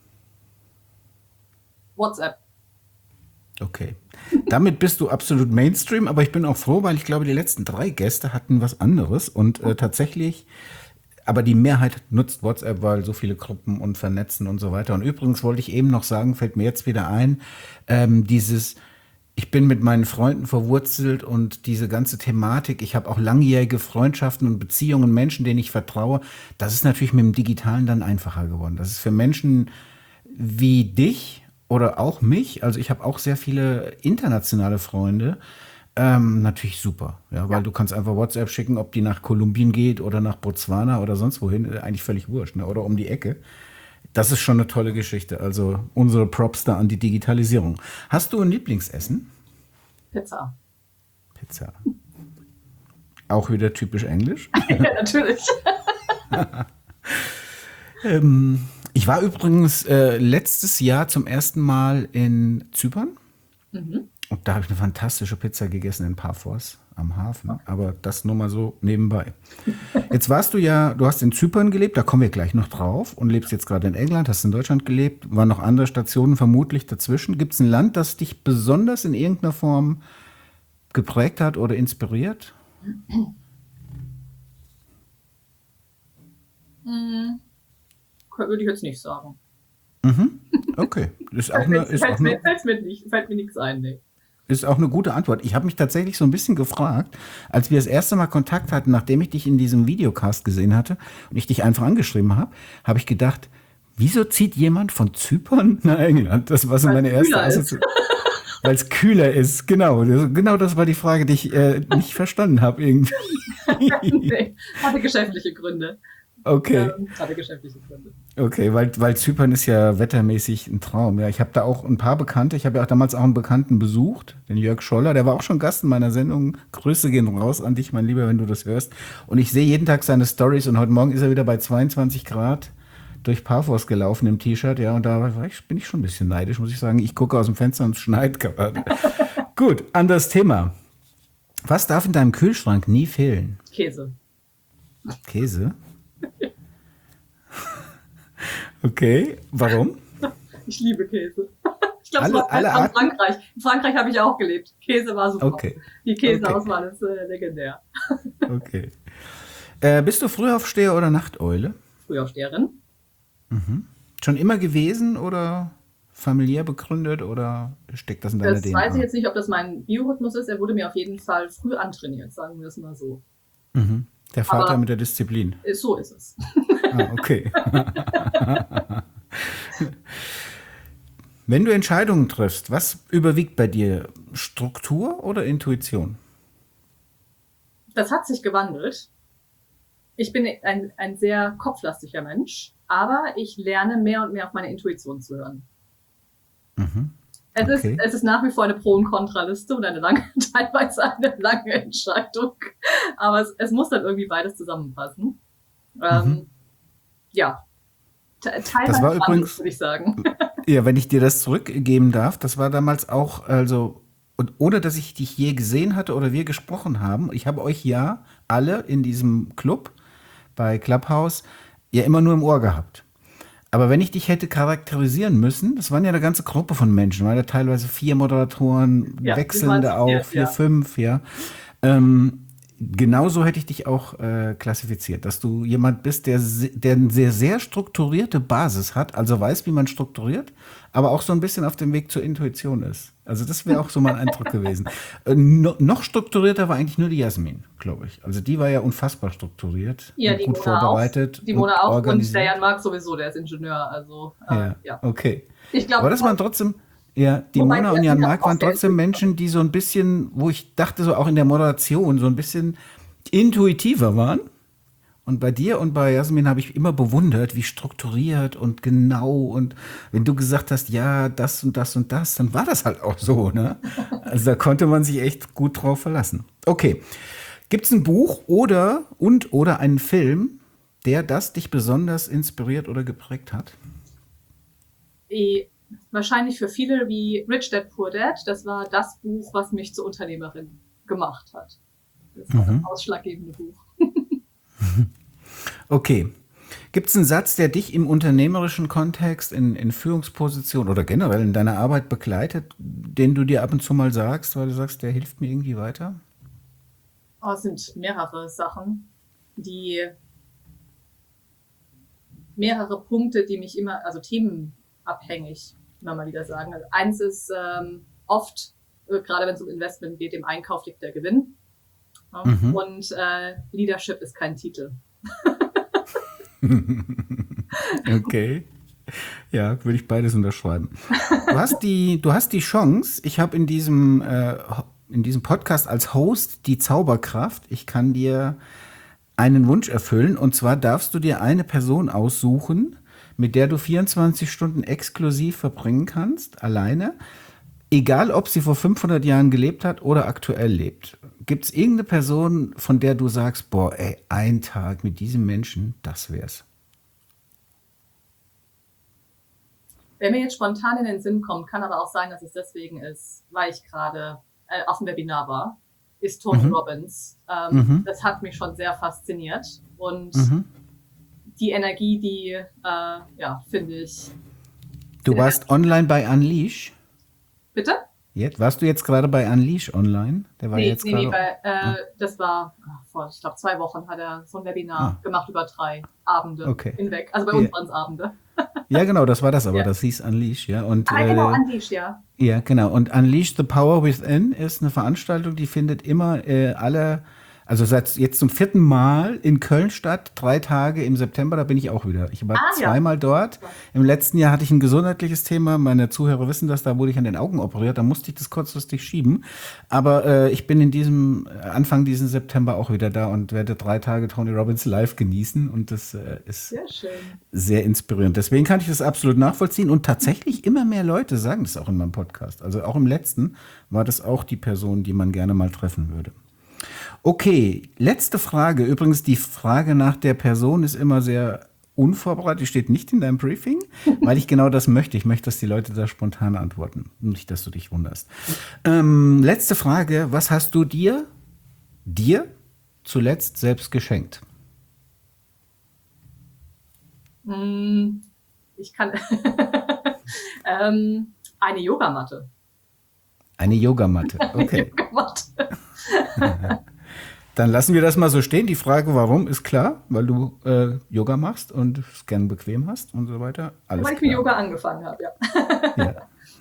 WhatsApp. Okay. Damit bist du absolut Mainstream, aber ich bin auch froh, weil ich glaube, die letzten drei Gäste hatten was anderes und äh, tatsächlich aber die Mehrheit nutzt WhatsApp, weil so viele Gruppen und Vernetzen und so weiter. Und übrigens wollte ich eben noch sagen, fällt mir jetzt wieder ein, ähm, dieses, ich bin mit meinen Freunden verwurzelt und diese ganze Thematik, ich habe auch langjährige Freundschaften und Beziehungen, Menschen, denen ich vertraue, das ist natürlich mit dem Digitalen dann einfacher geworden. Das ist für Menschen wie dich oder auch mich, also ich habe auch sehr viele internationale Freunde, ähm, natürlich super, ja, weil Ja, du kannst einfach WhatsApp schicken, ob die nach Kolumbien geht oder nach Botswana oder sonst wohin, äh, eigentlich völlig wurscht, ne? Oder um die Ecke. Das ist schon eine tolle Geschichte. Also unsere Props da an die Digitalisierung. Hast du ein Lieblingsessen? Pizza. Pizza. Auch wieder typisch englisch. Ja, natürlich. Ähm, ich war übrigens äh, letztes Jahr zum ersten Mal in Zypern. Mhm. Und da habe ich eine fantastische Pizza gegessen in Paphos am Hafen. Aber das nur mal so nebenbei. Jetzt warst du ja, du hast in Zypern gelebt, da kommen wir gleich noch drauf. Und lebst jetzt gerade in England, hast in Deutschland gelebt. Waren noch andere Stationen vermutlich dazwischen. Gibt es ein Land, das dich besonders in irgendeiner Form geprägt hat oder inspiriert? Hm, würde ich jetzt nicht sagen. Okay, ist auch Fällt eine, mir, ist auch fällt mir, eine, fällt mir, nicht, fällt mir nichts ein, nee. ist auch eine gute Antwort. Ich habe mich tatsächlich so ein bisschen gefragt, als wir das erste Mal Kontakt hatten, nachdem ich dich in diesem Videocast gesehen hatte und ich dich einfach angeschrieben habe, habe ich gedacht, wieso zieht jemand von Zypern nach England? Das war so Weil es meine erste kühler ist. Assoziation. Weil es kühler ist, genau. Das- Genau das war die Frage, die ich äh, nicht verstanden habe irgendwie. Nee, hatte geschäftliche Gründe. Okay. Ähm, hatte geschäftliche Gründe. Okay, weil, weil Zypern ist ja wettermäßig ein Traum. Ja, ich habe da auch ein paar Bekannte. Ich habe ja auch damals auch einen Bekannten besucht, den Jörg Scholler. Der war auch schon Gast in meiner Sendung. Grüße gehen raus an dich, mein Lieber, wenn du das hörst. Und ich sehe jeden Tag seine Stories und heute Morgen ist er wieder bei zweiundzwanzig Grad durch Paphos gelaufen im T-Shirt. Ja, und da war ich, bin ich schon ein bisschen neidisch, muss ich sagen. Ich gucke aus dem Fenster und es schneit gerade. Gut, anderes Thema. Was darf in deinem Kühlschrank nie fehlen? Käse. Käse? Okay, warum? Ich liebe Käse. Ich glaube, es Alle, war alle besser in Arten? Frankreich. In Frankreich habe ich auch gelebt. Käse war super. Okay, Die okay, Käseauswahl ist äh, legendär. okay. Äh, bist du Frühaufsteher oder Nachteule? Frühaufsteherin. Schon immer gewesen oder familiär begründet oder steckt das in deiner Das weiß ich D N A? jetzt nicht, ob das mein Biorhythmus ist. Er wurde mir auf jeden Fall früh antrainiert, sagen wir es mal so. Der Vater Aber mit der Disziplin. äh, so ist es. Ah, okay. Wenn du Entscheidungen triffst, was überwiegt bei dir? Struktur oder Intuition? Das hat sich gewandelt. Ich bin ein, ein sehr kopflastiger Mensch, aber ich lerne mehr und mehr auf meine Intuition zu hören. Es ist, Okay. es ist nach wie vor eine Pro- und Kontraliste und eine lange, teilweise eine lange Entscheidung. Aber es, es muss dann irgendwie beides zusammenpassen. Ähm, ja, te- Das teilweise war spannend, übrigens, würde ich sagen. ja, wenn ich dir das zurückgeben darf, das war damals auch, also, und ohne dass ich dich je gesehen hatte oder wir gesprochen haben, ich habe euch ja alle in diesem Club bei Clubhouse ja immer nur im Ohr gehabt. Aber wenn ich dich hätte charakterisieren müssen, das waren ja eine ganze Gruppe von Menschen, waren ja teilweise vier Moderatoren, Ja, wir waren wechselnde zu auch, viert, vier, ja. fünf, ja. Ähm, genauso hätte ich dich auch äh, klassifiziert, dass du jemand bist, der, se- der eine sehr, sehr strukturierte Basis hat, also weiß, wie man strukturiert, aber auch so ein bisschen auf dem Weg zur Intuition ist. Also das wäre auch so mein Eindruck gewesen. Äh, no, noch strukturierter war eigentlich nur die Jasmin, glaube ich. Also die war ja unfassbar strukturiert Ja, und die gut Mona auch. vorbereitet Die und Mona auch und der organisiert. Jan Mark sowieso, der ist Ingenieur. Also, äh, Ja, ja. okay. Ich Aber glaube, das waren trotzdem, ja, die wobei Mona die und Jan Jasmin Mark auch waren sehr trotzdem intuitiv Menschen, die so ein bisschen, wo ich dachte, so auch in der Moderation, so ein bisschen intuitiver waren. Und bei dir und bei Jasmin habe ich immer bewundert, wie strukturiert und genau. Und wenn du gesagt hast, ja, das und das und das, dann war das halt auch so, ne? Also da konnte man sich echt gut drauf verlassen. Okay. Gibt es ein Buch oder und oder einen Film, der das dich besonders inspiriert oder geprägt hat? eh, wahrscheinlich für viele wie Rich Dad Poor Dad. Das war das Buch, was mich zur Unternehmerin gemacht hat. Das war das ausschlaggebende Buch. Okay. Gibt es einen Satz, der dich im unternehmerischen Kontext, in, in Führungsposition oder generell in deiner Arbeit begleitet, den du dir ab und zu mal sagst, weil du sagst, der hilft mir irgendwie weiter? Oh, es sind mehrere Sachen, die mehrere Punkte, die mich immer, also themenabhängig, immer mal wieder sagen. Also eins ist ähm, oft, äh, gerade wenn es um Investment geht, im Einkauf liegt der Gewinn. Ja? Mhm. Und äh, Leadership ist kein Titel. Okay. Ja, würde ich beides unterschreiben. Du hast die, du hast die Chance, ich habe in diesem, äh, in diesem Podcast als Host die Zauberkraft, ich kann dir einen Wunsch erfüllen, und zwar darfst du dir eine Person aussuchen, mit der du vierundzwanzig Stunden exklusiv verbringen kannst, alleine, egal ob sie vor fünfhundert Jahren gelebt hat oder aktuell lebt. Gibt es irgendeine Person, von der du sagst, boah, ey, ein Tag mit diesem Menschen, das wär's? Wer mir jetzt spontan in den Sinn kommt, kann aber auch sein, dass es deswegen ist, weil ich gerade äh, auf dem Webinar war, ist Tony mhm. Robbins. Ähm, mhm. Das hat mich schon sehr fasziniert. Und mhm. die Energie, die, äh, ja, finde ich... Du warst online bei Unleash? Bitte? Jetzt? Warst du jetzt gerade bei Unleash online? Der war nee, jetzt nee, gerade... nee, bei, äh, ah. das war vor, ich glaube, zwei Wochen hat er so ein Webinar ah. gemacht über drei Abende okay. hinweg. Also bei uns waren es Abende. Ja, genau, das war das, aber ja. das hieß Unleash, ja. Und, ah, genau, äh, Unleash, ja. Ja, genau. Und Unleash the Power Within ist eine Veranstaltung, die findet immer äh, alle, also seit jetzt zum vierten Mal in Köln statt, drei Tage im September, da bin ich auch wieder. Ich war ah, zweimal ja. dort. Im letzten Jahr hatte ich ein gesundheitliches Thema, meine Zuhörer wissen das, da wurde ich an den Augen operiert, da musste ich das kurzfristig schieben. Aber äh, ich bin in diesem, Anfang diesen September auch wieder da und werde drei Tage Tony Robbins live genießen und das äh, ist sehr schön. Sehr inspirierend. Deswegen kann ich das absolut nachvollziehen und tatsächlich immer mehr Leute sagen das auch in meinem Podcast. Also auch im letzten war das auch die Person, die man gerne mal treffen würde. Okay, letzte Frage. Übrigens, die Frage nach der Person ist immer sehr unvorbereitet. Die steht nicht in deinem Briefing, weil ich genau das möchte. Ich möchte, dass die Leute da spontan antworten. Nicht, dass du dich wunderst. Ähm, letzte Frage. Was hast du dir, dir zuletzt selbst geschenkt? Ich kann ähm, eine Yogamatte. Eine Yogamatte, okay. Eine Yogamatte. Dann lassen wir das mal so stehen. Die Frage, warum, ist klar, weil du äh, Yoga machst und es gern bequem hast und so weiter. Alles weil ich klar. mit Yoga angefangen habe, ja. ja.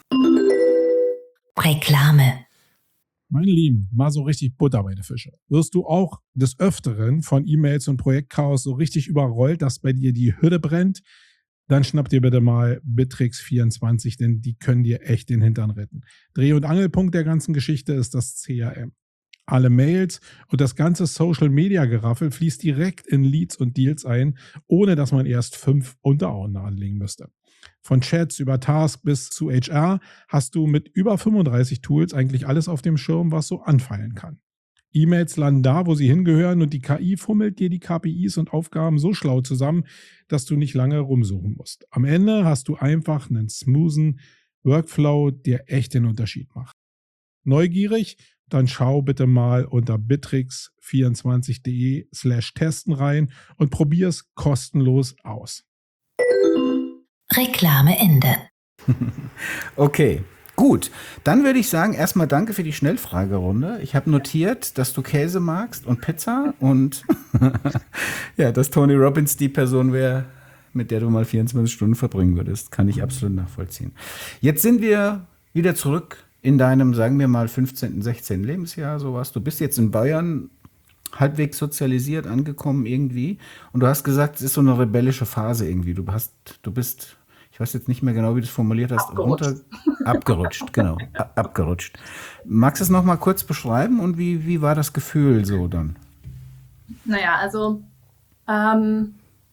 Reklame. Meine Lieben, mal so richtig Butter bei den Fische. Wirst du auch des Öfteren von E-Mails und Projektchaos so richtig überrollt, dass bei dir die Hütte brennt? Dann schnapp dir bitte mal Bittrex vierundzwanzig, denn die können dir echt den Hintern retten. Dreh- und Angelpunkt der ganzen Geschichte ist das C R M. Alle Mails und das ganze Social-Media-Geraffel fließt direkt in Leads und Deals ein, ohne dass man erst fünf Unteraugen anlegen müsste. Von Chats über Task bis zu H R hast du mit über fünfunddreißig Tools eigentlich alles auf dem Schirm, was so anfallen kann. E-Mails landen da, wo sie hingehören und die K I fummelt dir die K P Is und Aufgaben so schlau zusammen, dass du nicht lange rumsuchen musst. Am Ende hast du einfach einen smoothen Workflow, der echt den Unterschied macht. Neugierig? Dann schau bitte mal unter bittrex vierundzwanzig punkt de slash testen rein und probier's kostenlos aus. Reklame Ende. Okay, gut. Dann würde ich sagen, erstmal danke für die Schnellfragerunde. Ich habe notiert, dass du Käse magst und Pizza und ja, dass Tony Robbins die Person wäre, mit der du mal vierundzwanzig Stunden verbringen würdest. Kann ich absolut nachvollziehen. Jetzt sind wir wieder zurück in deinem, sagen wir mal, fünfzehnten, sechzehnten Lebensjahr, sowas. Du bist jetzt in Bayern halbwegs sozialisiert, angekommen irgendwie. Und du hast gesagt, es ist so eine rebellische Phase irgendwie. Du hast, du bist, ich weiß jetzt nicht mehr genau, wie du es formuliert hast, abgerutscht. runter, abgerutscht, genau, ab, abgerutscht. Magst du es noch mal kurz beschreiben und wie, wie war das Gefühl so dann? Naja, also, ähm,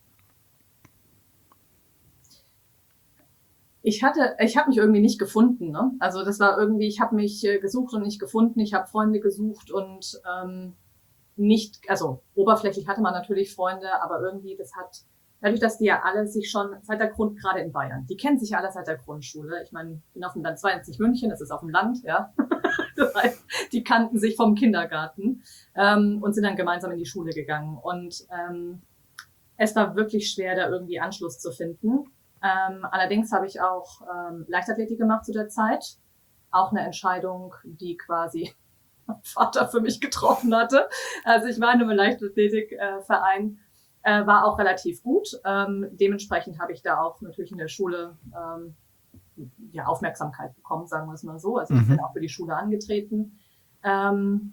Ich hatte, ich habe mich irgendwie nicht gefunden. Ne? Also das war irgendwie, ich habe mich äh, gesucht und nicht gefunden. Ich habe Freunde gesucht und ähm, nicht, also oberflächlich hatte man natürlich Freunde, aber irgendwie das hat, dadurch, dass die ja alle sich schon seit der Grund, gerade in Bayern, die kennen sich ja alle seit der Grundschule. Ich meine, ich bin auf dem Land zweiundsiebzig München, das ist auf dem Land, ja. Das heißt, die kannten sich vom Kindergarten ähm, und sind dann gemeinsam in die Schule gegangen. Und ähm, es war wirklich schwer, da irgendwie Anschluss zu finden. Ähm, allerdings habe ich auch ähm, Leichtathletik gemacht zu der Zeit. Auch eine Entscheidung, die quasi mein Vater für mich getroffen hatte. Also ich war in einem Leichtathletikverein. Äh, war auch relativ gut. Ähm, dementsprechend habe ich da auch natürlich in der Schule ähm, ja, Aufmerksamkeit bekommen, sagen wir es mal so. Also ich Mhm. bin auch für die Schule angetreten. Ähm,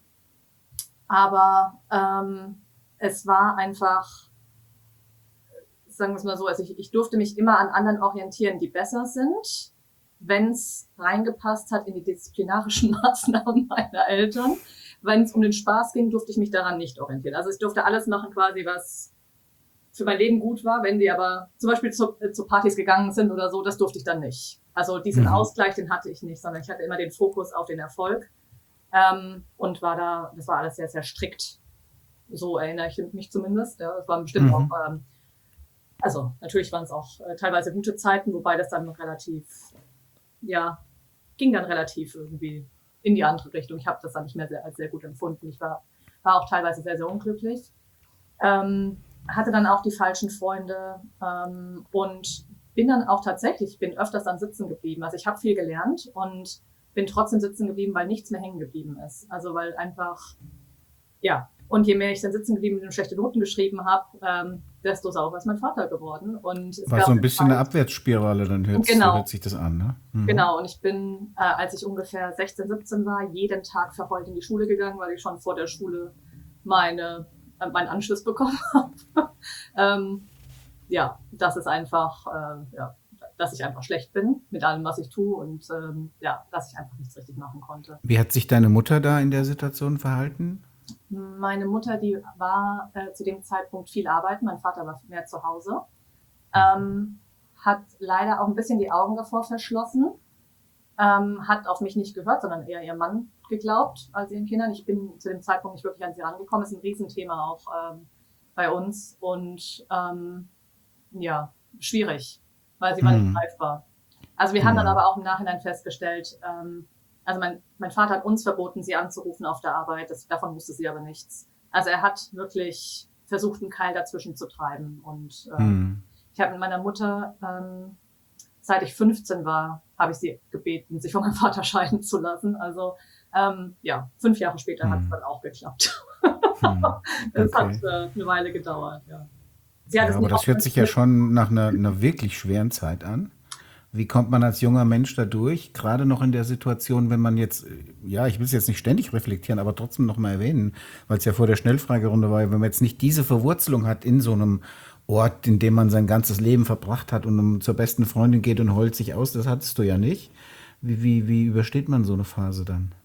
aber ähm, es war einfach, sagen wir es mal so, also ich, ich durfte mich immer an anderen orientieren, die besser sind, wenn es reingepasst hat in die disziplinarischen Maßnahmen meiner Eltern. Wenn es um den Spaß ging, durfte ich mich daran nicht orientieren. Also ich durfte alles machen quasi, was für mein Leben gut war. Wenn die aber zum Beispiel zu, äh, zu Partys gegangen sind oder so, das durfte ich dann nicht. Also diesen Mhm. Ausgleich, den hatte ich nicht, sondern ich hatte immer den Fokus auf den Erfolg ähm, und war da, das war alles sehr, sehr strikt. So erinnere ich mich zumindest. Ja, das waren bestimmt Mhm. auch, ähm, also natürlich waren es auch äh, teilweise gute Zeiten, wobei das dann relativ, ja, ging dann relativ irgendwie in die andere Richtung. Ich habe das dann nicht mehr sehr, als sehr gut empfunden. Ich war, war auch teilweise sehr, sehr unglücklich. Ähm, hatte dann auch die falschen Freunde ähm, und bin dann auch tatsächlich, bin öfters dann sitzen geblieben. Also ich habe viel gelernt und bin trotzdem sitzen geblieben, weil nichts mehr hängen geblieben ist. Also weil einfach, ja, und je mehr ich dann sitzen geblieben bin und schlechte Noten geschrieben habe, ähm, desto sauber ist mein Vater geworden. Und es War gab so ein eine bisschen eine Zeit, Abwärtsspirale, dann hört, so genau, hört sich das an, ne? Mhm. genau. Und ich bin, äh, als ich ungefähr sechzehn, siebzehn war, jeden Tag verheult in die Schule gegangen, weil ich schon vor der Schule meine, äh, meinen Anschluss bekommen habe. ähm, ja, das ist einfach, äh, ja, dass ich einfach schlecht bin mit allem, was ich tue und ähm, ja, dass ich einfach nichts richtig machen konnte. Wie hat sich deine Mutter da in der Situation verhalten? Meine Mutter, die war äh, zu dem Zeitpunkt viel arbeiten, mein Vater war mehr zu Hause, ähm, hat leider auch ein bisschen die Augen davor verschlossen, ähm, hat auf mich nicht gehört, sondern eher ihr Mann geglaubt als ihren Kindern. Ich bin zu dem Zeitpunkt nicht wirklich an sie rangekommen, ist ein Riesenthema auch ähm, bei uns und ähm, ja, schwierig, weil sie war nicht Mhm. greifbar. Also wir haben dann Ja. aber auch im Nachhinein festgestellt, ähm, also mein, mein Vater hat uns verboten, sie anzurufen auf der Arbeit, das, davon wusste sie aber nichts. Also er hat wirklich versucht, einen Keil dazwischen zu treiben. Und ähm, Mhm. ich habe mit meiner Mutter, ähm, seit ich fünfzehn war, habe ich sie gebeten, sich von meinem Vater scheiden zu lassen. Also ähm, ja, fünf Jahre später hat es Mhm. dann auch geklappt. Mhm. Es hat Okay. äh, eine Weile gedauert, ja. Sie hat Ja, es aber nie das hört sich ja aufgekriegt. schon nach einer, einer wirklich schweren Zeit an. Wie kommt man als junger Mensch da durch? Gerade noch in der Situation, wenn man jetzt, äh, ja, ich will es jetzt nicht ständig reflektieren, aber trotzdem noch mal erwähnen, weil es ja vor der Schnellfragerunde war, wenn man jetzt nicht diese Verwurzelung hat in so einem Ort, in dem man sein ganzes Leben verbracht hat und um, zur besten Freundin geht und heult sich aus, das hattest du ja nicht. Wie, wie, wie übersteht man so eine Phase dann?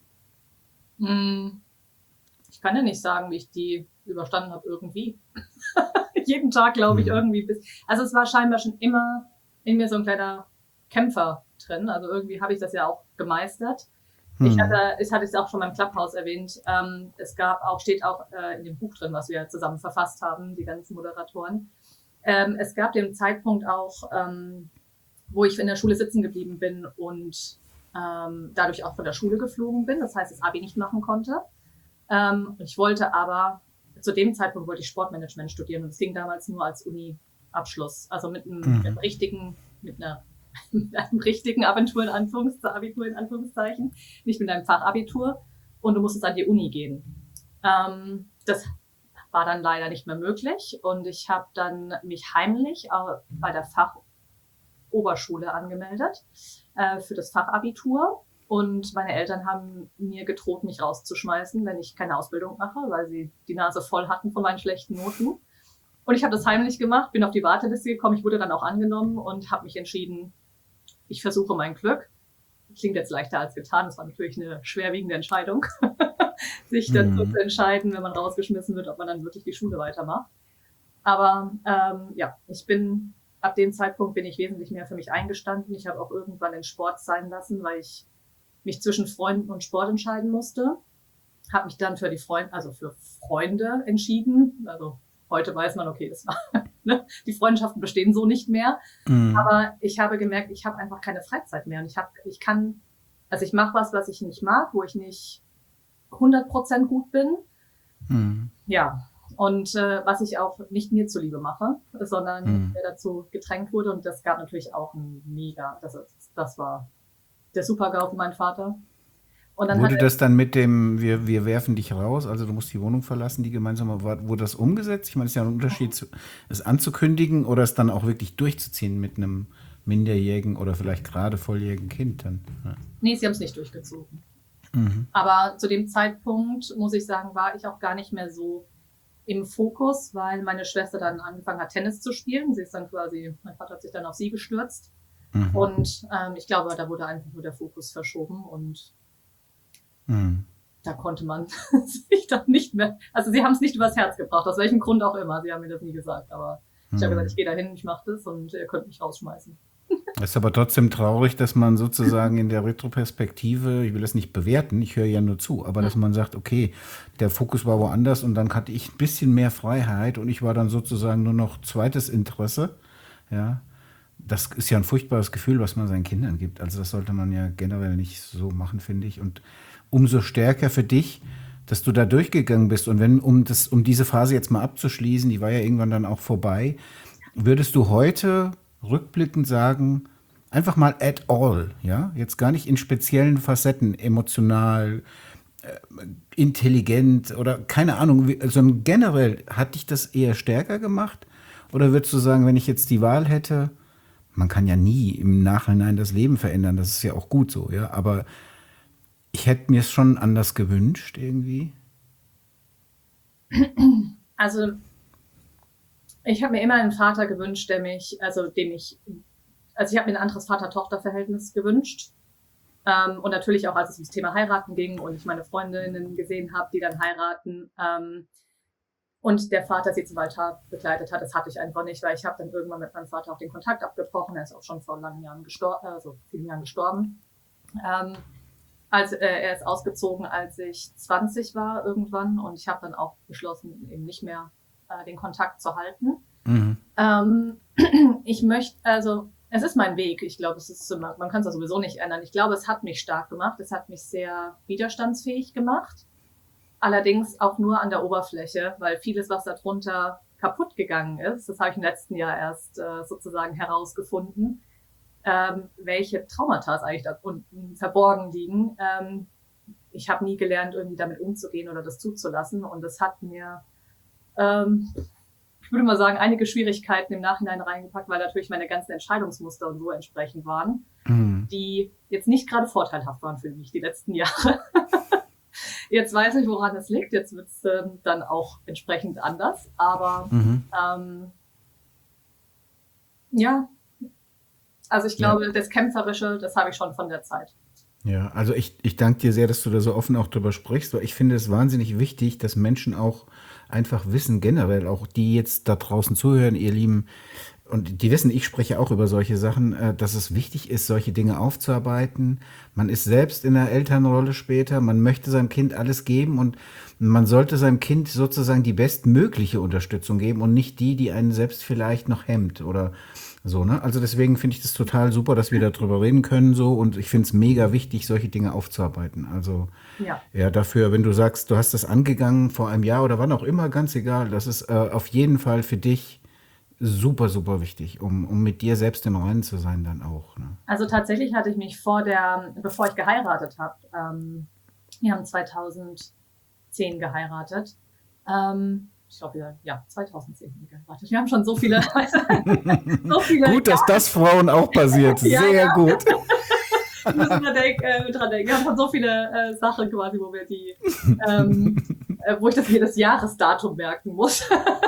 Hm, ich kann ja nicht sagen, wie ich die überstanden habe, irgendwie. Jeden Tag, glaube ich, Hm. irgendwie bis. Also es war scheinbar schon immer in mir so ein kleiner Kämpfer drin. Also irgendwie habe ich das ja auch gemeistert. Ich Hm. hatte, ich hatte es auch schon beim Clubhouse erwähnt. Ähm, es gab auch, steht auch äh, in dem Buch drin, was wir zusammen verfasst haben, die ganzen Moderatoren. Ähm, es gab den Zeitpunkt auch, ähm, wo ich in der Schule sitzen geblieben bin und ähm, dadurch auch von der Schule geflogen bin. Das heißt, das Abi nicht machen konnte. Ähm, ich wollte aber, zu dem Zeitpunkt wollte ich Sportmanagement studieren und es ging damals nur als Uni-Abschluss. Also mit einem, mit einem Mhm. richtigen, mit einer, mit einem richtigen Abitur in, Anführungs Abitur in Anführungszeichen, nicht mit einem Fachabitur und du musstest an die Uni gehen. Ähm, das war dann leider nicht mehr möglich und ich habe dann mich heimlich äh, bei der Fachoberschule angemeldet äh, für das Fachabitur. Und meine Eltern haben mir gedroht, mich rauszuschmeißen, wenn ich keine Ausbildung mache, weil sie die Nase voll hatten von meinen schlechten Noten. Und ich habe das heimlich gemacht, bin auf die Warteliste gekommen, ich wurde dann auch angenommen und habe mich entschieden, ich versuche mein Glück. Klingt jetzt leichter als getan, das war natürlich eine schwerwiegende Entscheidung, sich dazu Mhm. zu entscheiden, wenn man rausgeschmissen wird, ob man dann wirklich die Schule weitermacht. Aber ähm, ja, ich bin, ab dem Zeitpunkt bin ich wesentlich mehr für mich eingestanden. Ich habe auch irgendwann den Sport sein lassen, weil ich mich zwischen Freunden und Sport entscheiden musste. Habe mich dann für die Freunde, also für Freunde entschieden. Also heute weiß man, okay, das war, ne? Die Freundschaften bestehen so nicht mehr. Mhm. Aber ich habe gemerkt, ich habe einfach keine Freizeit mehr. Und ich habe, ich kann, also ich mache was, was ich nicht mag, wo ich nicht hundert Prozent gut bin. Mhm. Ja. Und äh, was ich auch nicht mir zuliebe mache, sondern Mhm. mir dazu gedrängt wurde. Und das gab natürlich auch ein mega, das, das war der Super-GAU für meinen Vater. Und dann Wurde hat das dann mit dem, wir, wir werfen dich raus, also du musst die Wohnung verlassen, die gemeinsame, war- wurde das umgesetzt? Ich meine, es ist ja ein Unterschied, zu, es anzukündigen oder es dann auch wirklich durchzuziehen mit einem minderjährigen oder vielleicht gerade volljährigen Kind dann. Ja. nee, sie haben es nicht durchgezogen. Mhm. Aber zu dem Zeitpunkt, muss ich sagen, war ich auch gar nicht mehr so im Fokus, weil meine Schwester dann angefangen hat, Tennis zu spielen. Sie ist dann quasi, mein Vater hat sich dann auf sie gestürzt. Mhm. Und ähm, ich glaube, da wurde einfach nur der Fokus verschoben und Mhm. da konnte man sich dann nicht mehr, also sie haben es nicht übers Herz gebracht, aus welchem Grund auch immer. Sie haben mir das nie gesagt, aber ich habe Mhm. gesagt, ich gehe da hin, ich mache das und ihr könnt mich rausschmeißen. Es ist aber trotzdem traurig, dass man sozusagen in der Retroperspektive, ich will das nicht bewerten, ich höre ja nur zu, aber dass man sagt, okay, der Fokus war woanders und dann hatte ich ein bisschen mehr Freiheit und ich war dann sozusagen nur noch zweites Interesse. Ja, das ist ja ein furchtbares Gefühl, was man seinen Kindern gibt. Also das sollte man ja generell nicht so machen, finde ich. Und umso stärker für dich, dass du da durchgegangen bist. Und wenn, um das, um diese Phase jetzt mal abzuschließen, die war ja irgendwann dann auch vorbei, würdest du heute rückblickend sagen, einfach mal at all, ja, jetzt gar nicht in speziellen Facetten, emotional, intelligent oder keine Ahnung, wie- sondern generell, hat dich das eher stärker gemacht? Oder würdest du sagen, wenn ich jetzt die Wahl hätte, man kann ja nie im Nachhinein das Leben verändern, das ist ja auch gut so, ja, aber ich hätte mir es schon anders gewünscht irgendwie. Also ich habe mir immer einen Vater gewünscht, der mich, also dem ich, also ich habe mir ein anderes Vater-Tochter-Verhältnis gewünscht. Ähm, und natürlich auch, als es ums Thema Heiraten ging und ich meine Freundinnen gesehen habe, die dann heiraten. Ähm, und der Vater sie zum Altar begleitet hat, das hatte ich einfach nicht, weil ich habe dann irgendwann mit meinem Vater auch den Kontakt abgebrochen. Er ist auch schon vor langen Jahren gestorben, also vielen Jahren gestorben. Ähm, also äh, er ist ausgezogen, als ich zwanzig war irgendwann und ich habe dann auch beschlossen, eben nicht mehr äh, den Kontakt zu halten. Mhm. Ähm, ich möchte, also es ist mein Weg. Ich glaube, es ist, man kann es ja sowieso nicht ändern. Ich glaube, es hat mich stark gemacht. Es hat mich sehr widerstandsfähig gemacht. Allerdings auch nur an der Oberfläche, weil vieles, was darunter kaputt gegangen ist, das habe ich im letzten Jahr erst äh, sozusagen herausgefunden, ähm, welche Traumata es eigentlich da unten verborgen liegen. Ähm, ich habe nie gelernt, irgendwie damit umzugehen oder das zuzulassen. Und das hat mir, ähm, ich würde mal sagen, einige Schwierigkeiten im Nachhinein reingepackt, weil natürlich meine ganzen Entscheidungsmuster und so entsprechend waren, Mhm. die jetzt nicht gerade vorteilhaft waren für mich die letzten Jahre. Jetzt weiß ich, woran es liegt. Jetzt wird es ähm, dann auch entsprechend anders. Aber Mhm. ähm, ja, also ich glaube, Ja. das Kämpferische, das habe ich schon von der Zeit. Ja, also ich, ich danke dir sehr, dass du da so offen auch drüber sprichst, weil ich finde es wahnsinnig wichtig, dass Menschen auch einfach wissen, generell, auch die jetzt da draußen zuhören, ihr Lieben, und die wissen, ich spreche auch über solche Sachen, äh, dass es wichtig ist, solche Dinge aufzuarbeiten. Man ist selbst in der Elternrolle später, man möchte seinem Kind alles geben und man sollte seinem Kind sozusagen die bestmögliche Unterstützung geben und nicht die, die einen selbst vielleicht noch hemmt oder so, ne? Also deswegen finde ich das total super, dass wir darüber reden können so und ich finde es mega wichtig, solche Dinge aufzuarbeiten. Also Ja, ja, dafür, wenn du sagst, du hast das angegangen vor einem Jahr oder wann auch immer, ganz egal, das ist äh, auf jeden Fall für dich super, super wichtig, um, um mit dir selbst im Reinen zu sein dann auch. Ne? also tatsächlich hatte ich mich vor der, bevor ich geheiratet habe, ähm, wir haben zweitausendzehn geheiratet. Ähm, ich glaube, wir, ja, zweitausendzehn haben wir geheiratet. Wir haben schon so viele, so viele Gut, dass das Frauen auch passiert. Ja, Sehr ja. gut. müssen wir denk, äh, dran denken. Wir haben schon so viele äh, Sachen quasi, wo wir die, ähm, äh, wo ich das jedes Jahresdatum merken muss.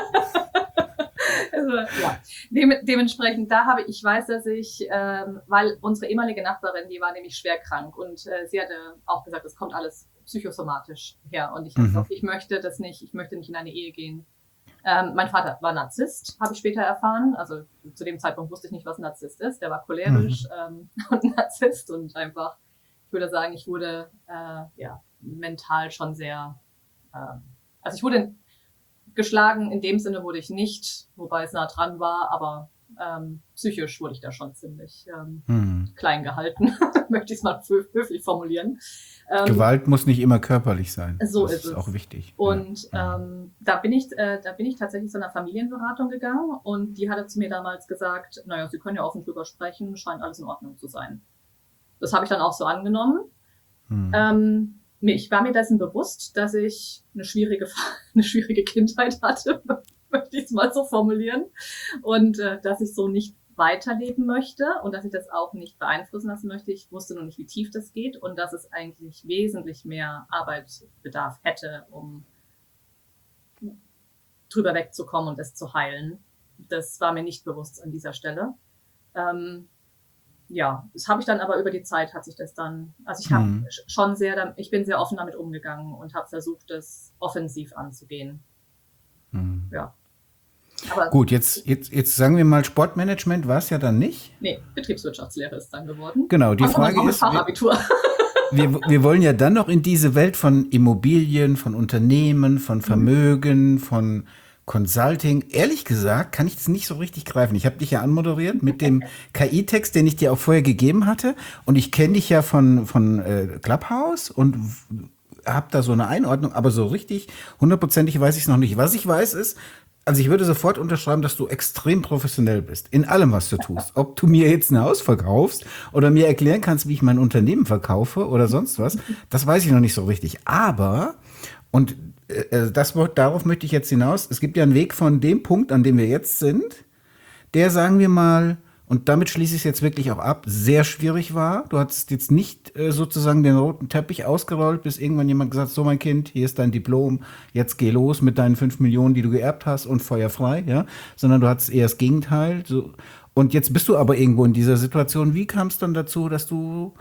Also, ja. Dem, dementsprechend, da habe ich, ich weiß, dass ich, ähm, weil unsere ehemalige Nachbarin, die war nämlich schwer krank und äh, sie hatte auch gesagt, es kommt alles psychosomatisch her und ich habe Mhm. gesagt, ich möchte das nicht, ich möchte nicht in eine Ehe gehen. Ähm, mein Vater war Narzisst, habe ich später erfahren. Also zu dem Zeitpunkt wusste ich nicht, was ein Narzisst ist. Der war cholerisch ähm, und Narzisst und einfach, ich würde sagen, ich wurde äh, ja mental schon sehr, ähm, also ich wurde geschlagen, in dem Sinne wurde ich nicht, wobei es nah dran war, aber ähm, psychisch wurde ich da schon ziemlich ähm, Hm. klein gehalten, möchte ich es mal hö- höflich formulieren. Ähm, Gewalt muss nicht immer körperlich sein. So das ist ist es. auch wichtig. Und ja. ähm, da bin ich, äh, da bin ich tatsächlich zu einer Familienberatung gegangen und die hatte zu mir damals gesagt, naja, Sie können ja offen drüber sprechen, scheint alles in Ordnung zu sein. Das habe ich dann auch so angenommen. Hm. Ähm, ich war mir dessen bewusst, dass ich eine schwierige, eine schwierige Kindheit hatte, möchte ich es mal so formulieren, und äh, dass ich so nicht weiterleben möchte und dass ich das auch nicht beeinflussen lassen möchte. Ich wusste noch nicht, wie tief das geht und dass es eigentlich wesentlich mehr Arbeitsbedarf hätte, um drüber wegzukommen und es zu heilen. Das war mir nicht bewusst an dieser Stelle. Ähm, ja, das habe ich dann aber über die Zeit hat sich das dann, also ich habe hm. schon sehr, ich bin sehr offen damit umgegangen und habe versucht, das offensiv anzugehen. Hm. Ja. Aber gut, jetzt, jetzt, jetzt sagen wir mal, Sportmanagement war es ja dann nicht. Nee, Betriebswirtschaftslehre ist dann geworden. Genau, die Frage ist, Fachabitur. Wir, wir wollen ja dann noch in diese Welt von Immobilien, von Unternehmen, von Vermögen, von Consulting. Ehrlich gesagt kann ich das nicht so richtig greifen. Ich habe dich ja anmoderiert mit dem K I-Text, den ich dir auch vorher gegeben hatte. Und ich kenne dich ja von, von äh, Clubhouse und habe da so eine Einordnung. Aber so richtig hundertprozentig weiß ich es noch nicht. Was ich weiß ist, also ich würde sofort unterschreiben, dass du extrem professionell bist. In allem, was du tust. Ob du mir jetzt ein Haus verkaufst oder mir erklären kannst, wie ich mein Unternehmen verkaufe oder sonst was, das weiß ich noch nicht so richtig. Aber, und äh, das, darauf möchte ich jetzt hinaus, es gibt ja einen Weg von dem Punkt, an dem wir jetzt sind, der, sagen wir mal, und damit schließe ich es jetzt wirklich auch ab, sehr schwierig war. Du hattest jetzt nicht äh, sozusagen den roten Teppich ausgerollt, bis irgendwann jemand gesagt hat, so mein Kind, hier ist dein Diplom, jetzt geh los mit deinen fünf Millionen, die du geerbt hast und Feuer frei, ja. Sondern du hattest eher das Gegenteil. So. Und jetzt bist du aber irgendwo in dieser Situation. Wie kam es dann dazu, dass du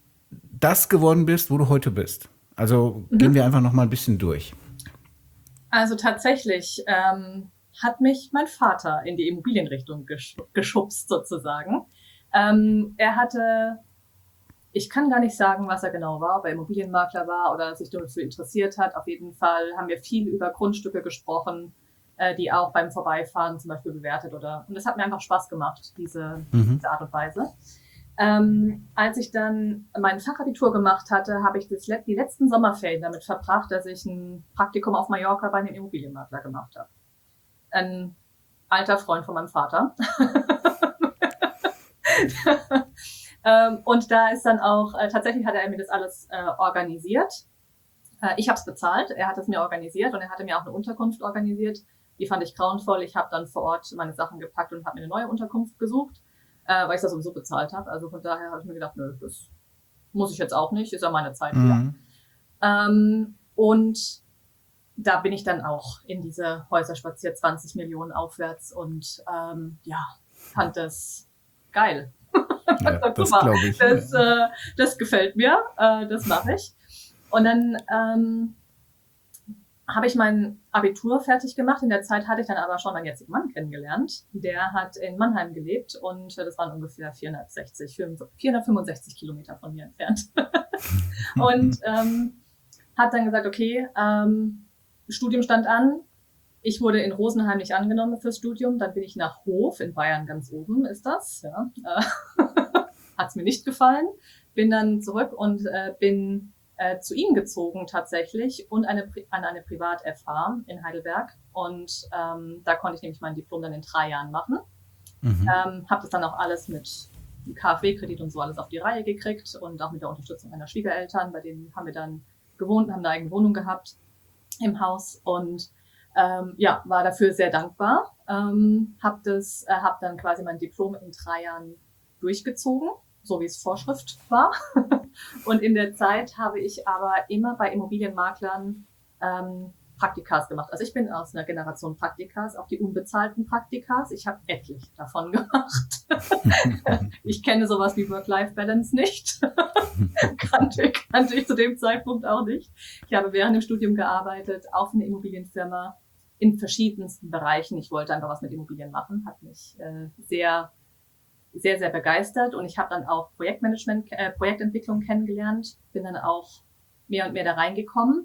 das geworden bist, wo du heute bist? Also mhm. gehen wir einfach noch mal ein bisschen durch. Also tatsächlich, ähm hat mich mein Vater in die Immobilienrichtung geschubst sozusagen. Ähm, er hatte, ich kann gar nicht sagen, was er genau war, ob er Immobilienmakler war oder sich dafür interessiert hat. Auf jeden Fall haben wir viel über Grundstücke gesprochen, äh, die auch beim Vorbeifahren zum Beispiel bewertet oder, und das hat mir einfach Spaß gemacht, diese, mhm. diese Art und Weise. Ähm, als ich dann mein Fachabitur gemacht hatte, habe ich das, die letzten Sommerferien damit verbracht, dass ich ein Praktikum auf Mallorca bei einem Immobilienmakler gemacht habe. Ein alter Freund von meinem Vater. ähm, und da ist dann auch, äh, tatsächlich hat er mir das alles äh, organisiert. Äh, ich habe es bezahlt, er hat es mir organisiert und er hatte mir auch eine Unterkunft organisiert. Die fand ich grauenvoll. Ich habe dann vor Ort meine Sachen gepackt und habe mir eine neue Unterkunft gesucht, äh, weil ich das sowieso bezahlt habe. Also von daher habe ich mir gedacht, nö, das muss ich jetzt auch nicht, ist ja meine Zeit wieder. Mhm. Ähm, und da bin ich dann auch in diese Häuser spaziert, zwanzig Millionen aufwärts und ähm, ja, fand das geil. Ja, das glaube ich. Das, äh, das gefällt mir, äh, das mache ich. Und dann ähm, habe ich mein Abitur fertig gemacht. In der Zeit hatte ich dann aber schon meinen jetzigen Mann kennengelernt. Der hat in Mannheim gelebt und äh, das waren ungefähr vierhundertsechzig, vierhundertfünfundsechzig Kilometer von mir entfernt. und ähm, hat dann gesagt, okay, ähm, Studium stand an. Ich wurde in Rosenheim nicht angenommen fürs Studium. Dann bin ich nach Hof, in Bayern ganz oben ist das. Ja. Hat's mir nicht gefallen. Bin dann zurück und äh, bin äh, zu ihm gezogen tatsächlich und eine, an eine Privat-F H in Heidelberg. Und ähm, da konnte ich nämlich mein Diplom dann in drei Jahren machen. Mhm. Ähm, habe das dann auch alles mit K f W-Kredit und so alles auf die Reihe gekriegt und auch mit der Unterstützung meiner Schwiegereltern. Bei denen haben wir dann gewohnt, haben eine eigene Wohnung gehabt im Haus und ähm, ja, war dafür sehr dankbar. Ähm, hab das, äh, hab dann quasi mein Diplom in drei Jahren durchgezogen, so wie es Vorschrift war. Und in der Zeit habe ich aber immer bei Immobilienmaklern ähm, Praktikas gemacht. Also ich bin aus einer Generation Praktikas, auch die unbezahlten Praktikas. Ich habe etliche davon gemacht. Ich kenne sowas wie Work-Life-Balance nicht. kannte, kannte ich zu dem Zeitpunkt auch nicht. Ich habe während dem Studium gearbeitet auf einer Immobilienfirma in verschiedensten Bereichen. Ich wollte einfach was mit Immobilien machen, hat mich äh, sehr, sehr, sehr begeistert. Und ich habe dann auch Projektmanagement, äh, Projektentwicklung kennengelernt, bin dann auch mehr und mehr da reingekommen.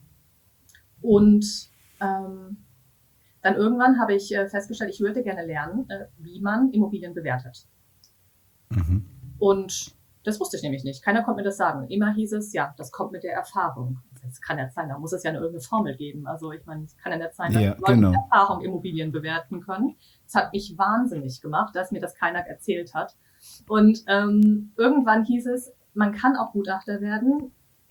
Und ähm, dann irgendwann habe ich äh, festgestellt, ich würde gerne lernen, äh, wie man Immobilien bewertet. Mhm. Und das wusste ich nämlich nicht. Keiner konnte mir das sagen. Immer hieß es, ja, das kommt mit der Erfahrung. Das kann ja sein, da muss es ja eine irgendeine Formel geben. Also ich meine, es kann ja nicht sein, dass ja, Leute genau. mit Erfahrung Immobilien bewerten können. Das hat mich wahnsinnig gemacht, dass mir das keiner erzählt hat. Und ähm, irgendwann hieß es, man kann auch Gutachter werden,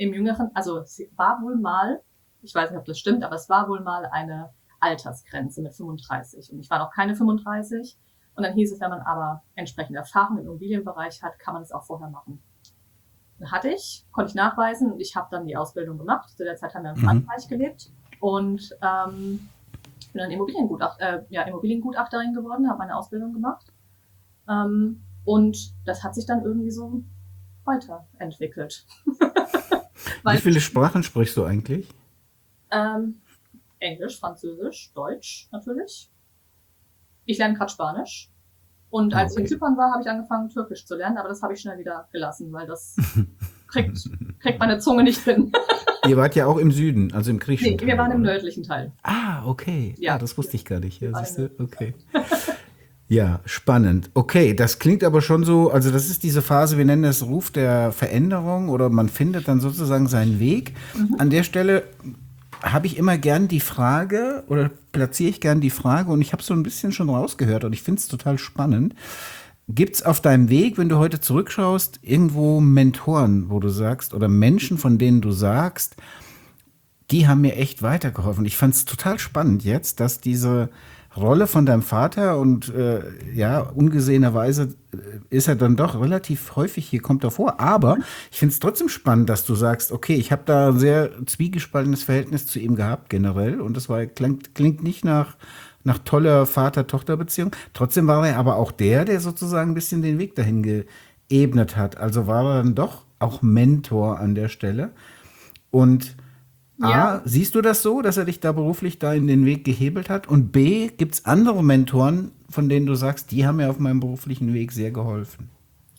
im Jüngeren, also es war wohl mal, ich weiß nicht, ob das stimmt, aber es war wohl mal eine Altersgrenze mit fünfunddreißig. Und ich war noch keine fünfunddreißig. Und dann hieß es, wenn man aber entsprechende Erfahrung im Immobilienbereich hat, kann man es auch vorher machen. Dann hatte ich, konnte ich nachweisen und ich habe dann die Ausbildung gemacht. Zu der Zeit haben wir in Frankreich mhm. gelebt und ähm, bin dann Immobiliengutacht, äh, ja, Immobiliengutachterin geworden, habe meine Ausbildung gemacht. Ähm, und das hat sich dann irgendwie so weiterentwickelt. Wie viele Sprachen sprichst du eigentlich? Ähm, Englisch, Französisch, Deutsch natürlich. Ich lerne gerade Spanisch. Und als okay. ich in Zypern war, habe ich angefangen, Türkisch zu lernen, aber das habe ich schnell wieder gelassen, weil das kriegt, kriegt meine Zunge nicht hin. Ihr wart ja auch im Süden, also im griechischen Nee, Teil. wir waren oder? Im nördlichen Teil. Ah, okay. Ja, ah, das wusste ich gar nicht. Ja, siehst du? Okay. Ja, spannend. Okay, das klingt aber schon so, also das ist diese Phase, wir nennen das Ruf der Veränderung oder man findet dann sozusagen seinen Weg. Mhm. An der Stelle habe ich immer gern die Frage oder platziere ich gern die Frage und ich habe so ein bisschen schon rausgehört und ich finde es total spannend. Gibt es auf deinem Weg, wenn du heute zurückschaust, irgendwo Mentoren, wo du sagst, oder Menschen, von denen du sagst, die haben mir echt weitergeholfen? Ich fand es total spannend jetzt, dass diese Rolle von deinem Vater und äh, ja, ungesehenerweise ist er dann doch relativ häufig hier, kommt er vor. Aber ich finde es trotzdem spannend, dass du sagst, okay, ich habe da ein sehr zwiegespaltenes Verhältnis zu ihm gehabt generell und das war klingt, klingt nicht nach, nach toller Vater-Tochter-Beziehung. Trotzdem war er aber auch der, der sozusagen ein bisschen den Weg dahin geebnet hat. Also war er dann doch auch Mentor an der Stelle. Und A, ja. Siehst du das so, dass er dich da beruflich da in den Weg gehebelt hat? Und B, gibt es andere Mentoren, von denen du sagst, die haben mir auf meinem beruflichen Weg sehr geholfen?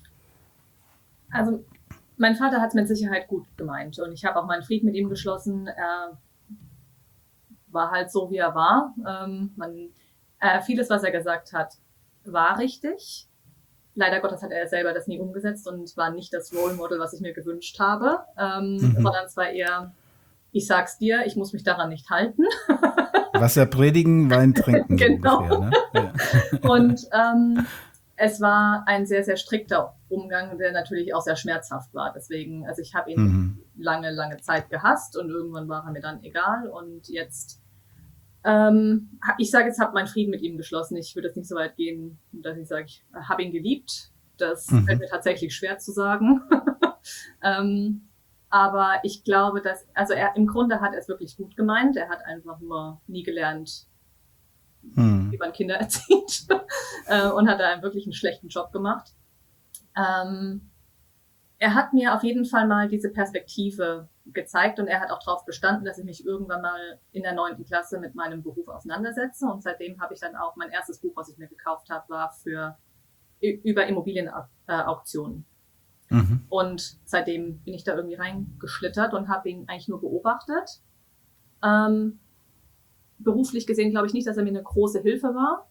Also mein Vater hat es mit Sicherheit gut gemeint und ich habe auch meinen Frieden mit ihm geschlossen. Er war halt so, wie er war. Ähm, man, äh, vieles, was er gesagt hat, war richtig. Leider Gottes hat er selber das nie umgesetzt und war nicht das Role Model, was ich mir gewünscht habe, ähm, mhm. sondern es war eher... Ich sag's dir, ich muss mich daran nicht halten. Wasser predigen, Wein trinken. Genau. So ungefähr, ne? Ja. Und ähm, es war ein sehr, sehr strikter Umgang, der natürlich auch sehr schmerzhaft war. Deswegen, also ich habe ihn mhm. lange, lange Zeit gehasst und irgendwann war er mir dann egal. Und jetzt, ähm, ich sage, jetzt habe meinen Frieden mit ihm geschlossen. Ich würde jetzt nicht so weit gehen, dass ich sage, ich habe ihn geliebt. Das mhm. fällt mir tatsächlich schwer zu sagen. ähm, Aber ich glaube, dass, also er, im Grunde hat er es wirklich gut gemeint. Er hat einfach nur nie gelernt, hm. wie man Kinder erzieht. Und hat da einen wirklich einen schlechten Job gemacht. Ähm, er hat mir auf jeden Fall mal diese Perspektive gezeigt und er hat auch darauf bestanden, dass ich mich irgendwann mal in der neunten Klasse mit meinem Beruf auseinandersetze. Und seitdem habe ich dann auch, mein erstes Buch, was ich mir gekauft habe, war für, über Immobilienauktionen. Mhm. Und seitdem bin ich da irgendwie reingeschlittert und habe ihn eigentlich nur beobachtet. Ähm, beruflich gesehen glaube ich nicht, dass er mir eine große Hilfe war.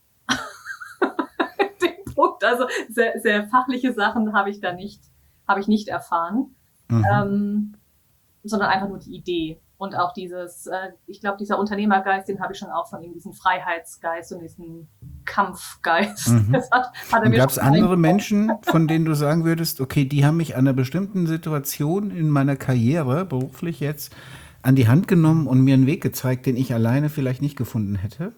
Den Punkt, also sehr, sehr fachliche Sachen habe ich da nicht, habe ich nicht erfahren, mhm. ähm, sondern einfach nur die Idee. Und auch dieses, äh, ich glaube, dieser Unternehmergeist, den habe ich schon auch von ihm, diesen Freiheitsgeist und diesen Kampfgeist. Mhm. Das hat, hat er mir Gab es andere Menschen, von denen du sagen würdest, okay, die haben mich an einer bestimmten Situation in meiner Karriere, beruflich jetzt, an die Hand genommen und mir einen Weg gezeigt, den ich alleine vielleicht nicht gefunden hätte?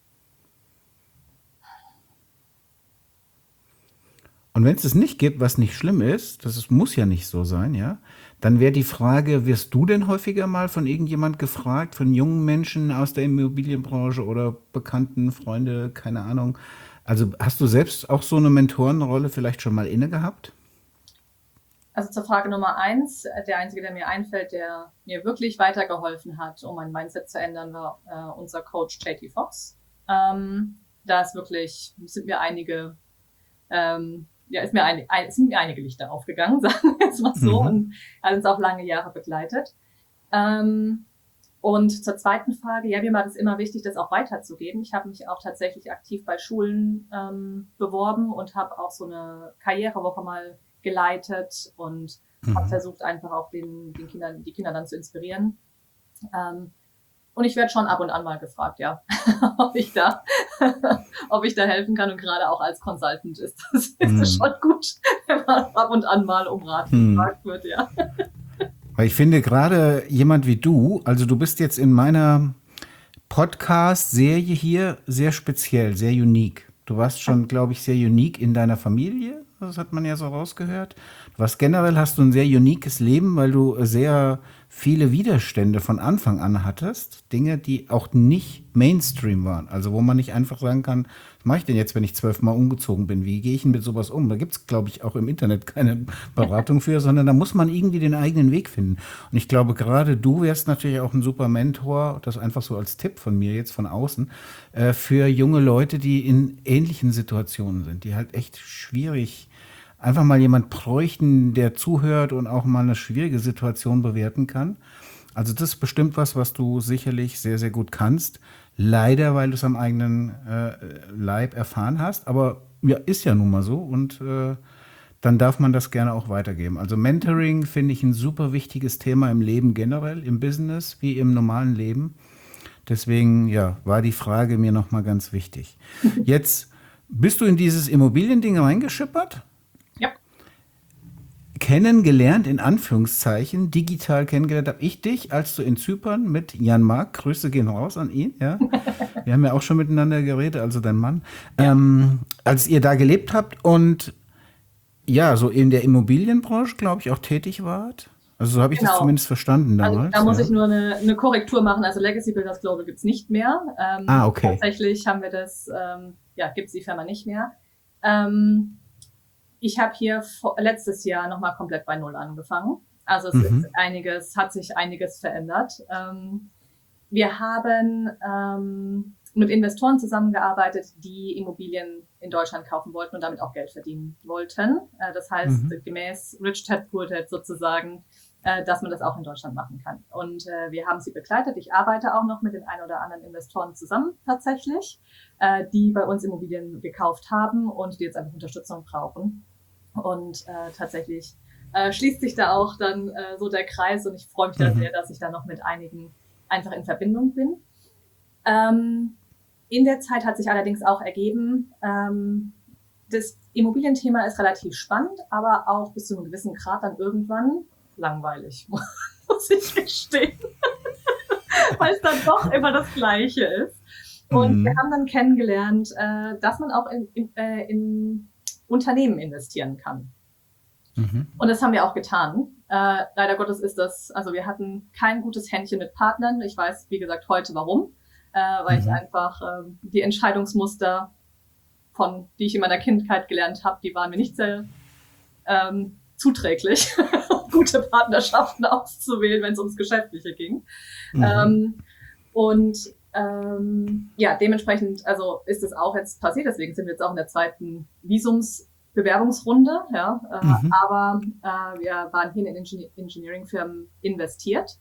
Und wenn es es nicht gibt, was nicht schlimm ist, das ist, muss ja nicht so sein, ja, dann wäre die Frage, wirst du denn häufiger mal von irgendjemand gefragt, von jungen Menschen aus der Immobilienbranche oder Bekannten, Freunde, keine Ahnung. Also hast du selbst auch so eine Mentorenrolle vielleicht schon mal inne gehabt? Also zur Frage Nummer eins, der einzige, der mir einfällt, der mir wirklich weitergeholfen hat, um mein Mindset zu ändern, war äh, unser Coach J T Fox. Ähm, da ist wirklich, sind mir einige ähm, Ja, ist mir ein, ein, sind mir einige Lichter aufgegangen, sagen wir jetzt mal so, mhm. und hat uns auch lange Jahre begleitet. Ähm, und zur zweiten Frage, ja, mir war das immer wichtig, das auch weiterzugeben. Ich habe mich auch tatsächlich aktiv bei Schulen ähm, beworben und habe auch so eine Karrierewoche mal geleitet und mhm. habe versucht, einfach auch den, den Kindern, die Kinder dann zu inspirieren. Ähm, Und ich werde schon ab und an mal gefragt, ja, ob ich da, ob ich da helfen kann. Und gerade auch als Consultant ist das, ist das mm. schon gut, wenn man ab und an mal um Rat gefragt mm. wird, ja. Weil ich finde gerade jemand wie du, also du bist jetzt in meiner Podcast-Serie hier sehr speziell, sehr unique. Du warst schon, glaube ich, sehr unique in deiner Familie. Das hat man ja so rausgehört. Du warst generell, hast du ein sehr uniques Leben, weil du sehr viele Widerstände von Anfang an hattest. Dinge, die auch nicht Mainstream waren. Also wo man nicht einfach sagen kann, was mache ich denn jetzt, wenn ich zwölfmal umgezogen bin? Wie gehe ich denn mit sowas um? Da gibt es, glaube ich, auch im Internet keine Beratung für, sondern da muss man irgendwie den eigenen Weg finden. Und ich glaube, gerade du wärst natürlich auch ein super Mentor, das einfach so als Tipp von mir jetzt von außen, äh, für junge Leute, die in ähnlichen Situationen sind, die halt echt schwierig einfach mal jemand bräuchten, der zuhört und auch mal eine schwierige Situation bewerten kann. Also das ist bestimmt was, was du sicherlich sehr, sehr gut kannst. Leider, weil du es am eigenen äh, Leib erfahren hast. Aber ja, ist ja nun mal so. Und äh, dann darf man das gerne auch weitergeben. Also Mentoring finde ich ein super wichtiges Thema im Leben generell, im Business wie im normalen Leben. Deswegen, ja, war die Frage mir nochmal ganz wichtig. Jetzt bist du in dieses Immobiliending reingeschippert? Kennengelernt, in Anführungszeichen, digital kennengelernt habe ich dich, als du in Zypern mit Jan Mark, Grüße gehen raus an ihn, ja. Wir haben ja auch schon miteinander geredet, also dein Mann, ja. ähm, als ihr da gelebt habt und ja, so in der Immobilienbranche, glaube ich, auch tätig wart. Also so habe ich genau. das zumindest verstanden damals. Also da muss ja. ich nur eine, eine Korrektur machen, also Legacy Builders Global gibt's nicht mehr. Ähm, ah, okay. Tatsächlich haben wir das, ähm, ja, gibt's die Firma nicht mehr. Ähm, Ich habe hier vor, letztes Jahr nochmal komplett bei Null angefangen. Also es mhm. ist einiges, hat sich einiges verändert. Ähm, wir haben ähm, mit Investoren zusammengearbeitet, die Immobilien in Deutschland kaufen wollten und damit auch Geld verdienen wollten. Äh, das heißt, mhm. gemäß Rich Dad Poor Dad sozusagen, äh, dass man das auch in Deutschland machen kann. Und äh, wir haben sie begleitet. Ich arbeite auch noch mit den ein oder anderen Investoren zusammen tatsächlich, äh, die bei uns Immobilien gekauft haben und die jetzt einfach Unterstützung brauchen. Und äh, tatsächlich äh, schließt sich da auch dann äh, so der Kreis und ich freue mich da sehr, dass ich da noch mit einigen einfach in Verbindung bin. Ähm, in der Zeit hat sich allerdings auch ergeben, ähm, das Immobilienthema ist relativ spannend, aber auch bis zu einem gewissen Grad dann irgendwann langweilig, muss ich gestehen, weil es dann doch immer das Gleiche ist. Und mhm. wir haben dann kennengelernt, äh, dass man auch in, in, äh, in Unternehmen investieren kann. Mhm. Und das haben wir auch getan. Äh, leider Gottes ist das, also wir hatten kein gutes Händchen mit Partnern. Ich weiß, wie gesagt, heute warum. Äh, weil mhm. ich einfach äh, die Entscheidungsmuster, von die ich in meiner Kindheit gelernt habe, die waren mir nicht sehr ähm, zuträglich, gute Partnerschaften auszuwählen, wenn es ums Geschäftliche ging. Mhm. Ähm, und Ähm, ja, dementsprechend, also ist es auch jetzt passiert, deswegen sind wir jetzt auch in der zweiten Visumsbewerbungsrunde, ja, äh, mhm. aber äh, wir waren hier in Ingenieur- Engineering-Firmen investiert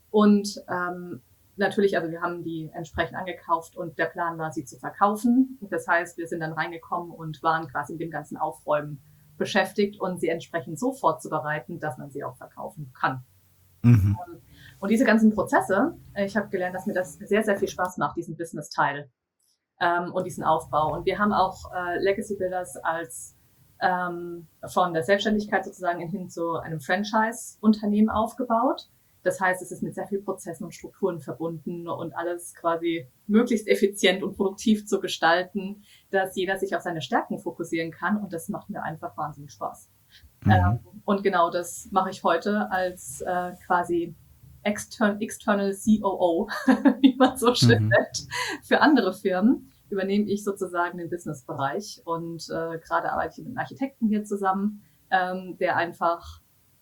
und ähm, natürlich, also wir haben die entsprechend angekauft und der Plan war, sie zu verkaufen. Das heißt, wir sind dann reingekommen und waren quasi mit dem ganzen Aufräumen beschäftigt und sie entsprechend so vorzubereiten, dass man sie auch verkaufen kann. Mhm. Und diese ganzen Prozesse, ich habe gelernt, dass mir das sehr, sehr viel Spaß macht, diesen Business-Teil ähm, und diesen Aufbau. Und wir haben auch äh, Legacy Builders als ähm, von der Selbstständigkeit sozusagen hin zu einem Franchise-Unternehmen aufgebaut. Das heißt, es ist mit sehr viel Prozessen und Strukturen verbunden und alles quasi möglichst effizient und produktiv zu gestalten, dass jeder sich auf seine Stärken fokussieren kann. Und das macht mir einfach wahnsinnig Spaß. Mhm. Ähm, und genau das mache ich heute als äh, quasi Extern, External C O O, wie man so schön mhm. nennt, für andere Firmen übernehme ich sozusagen den Businessbereich und äh, gerade arbeite ich mit einem Architekten hier zusammen, ähm, der einfach,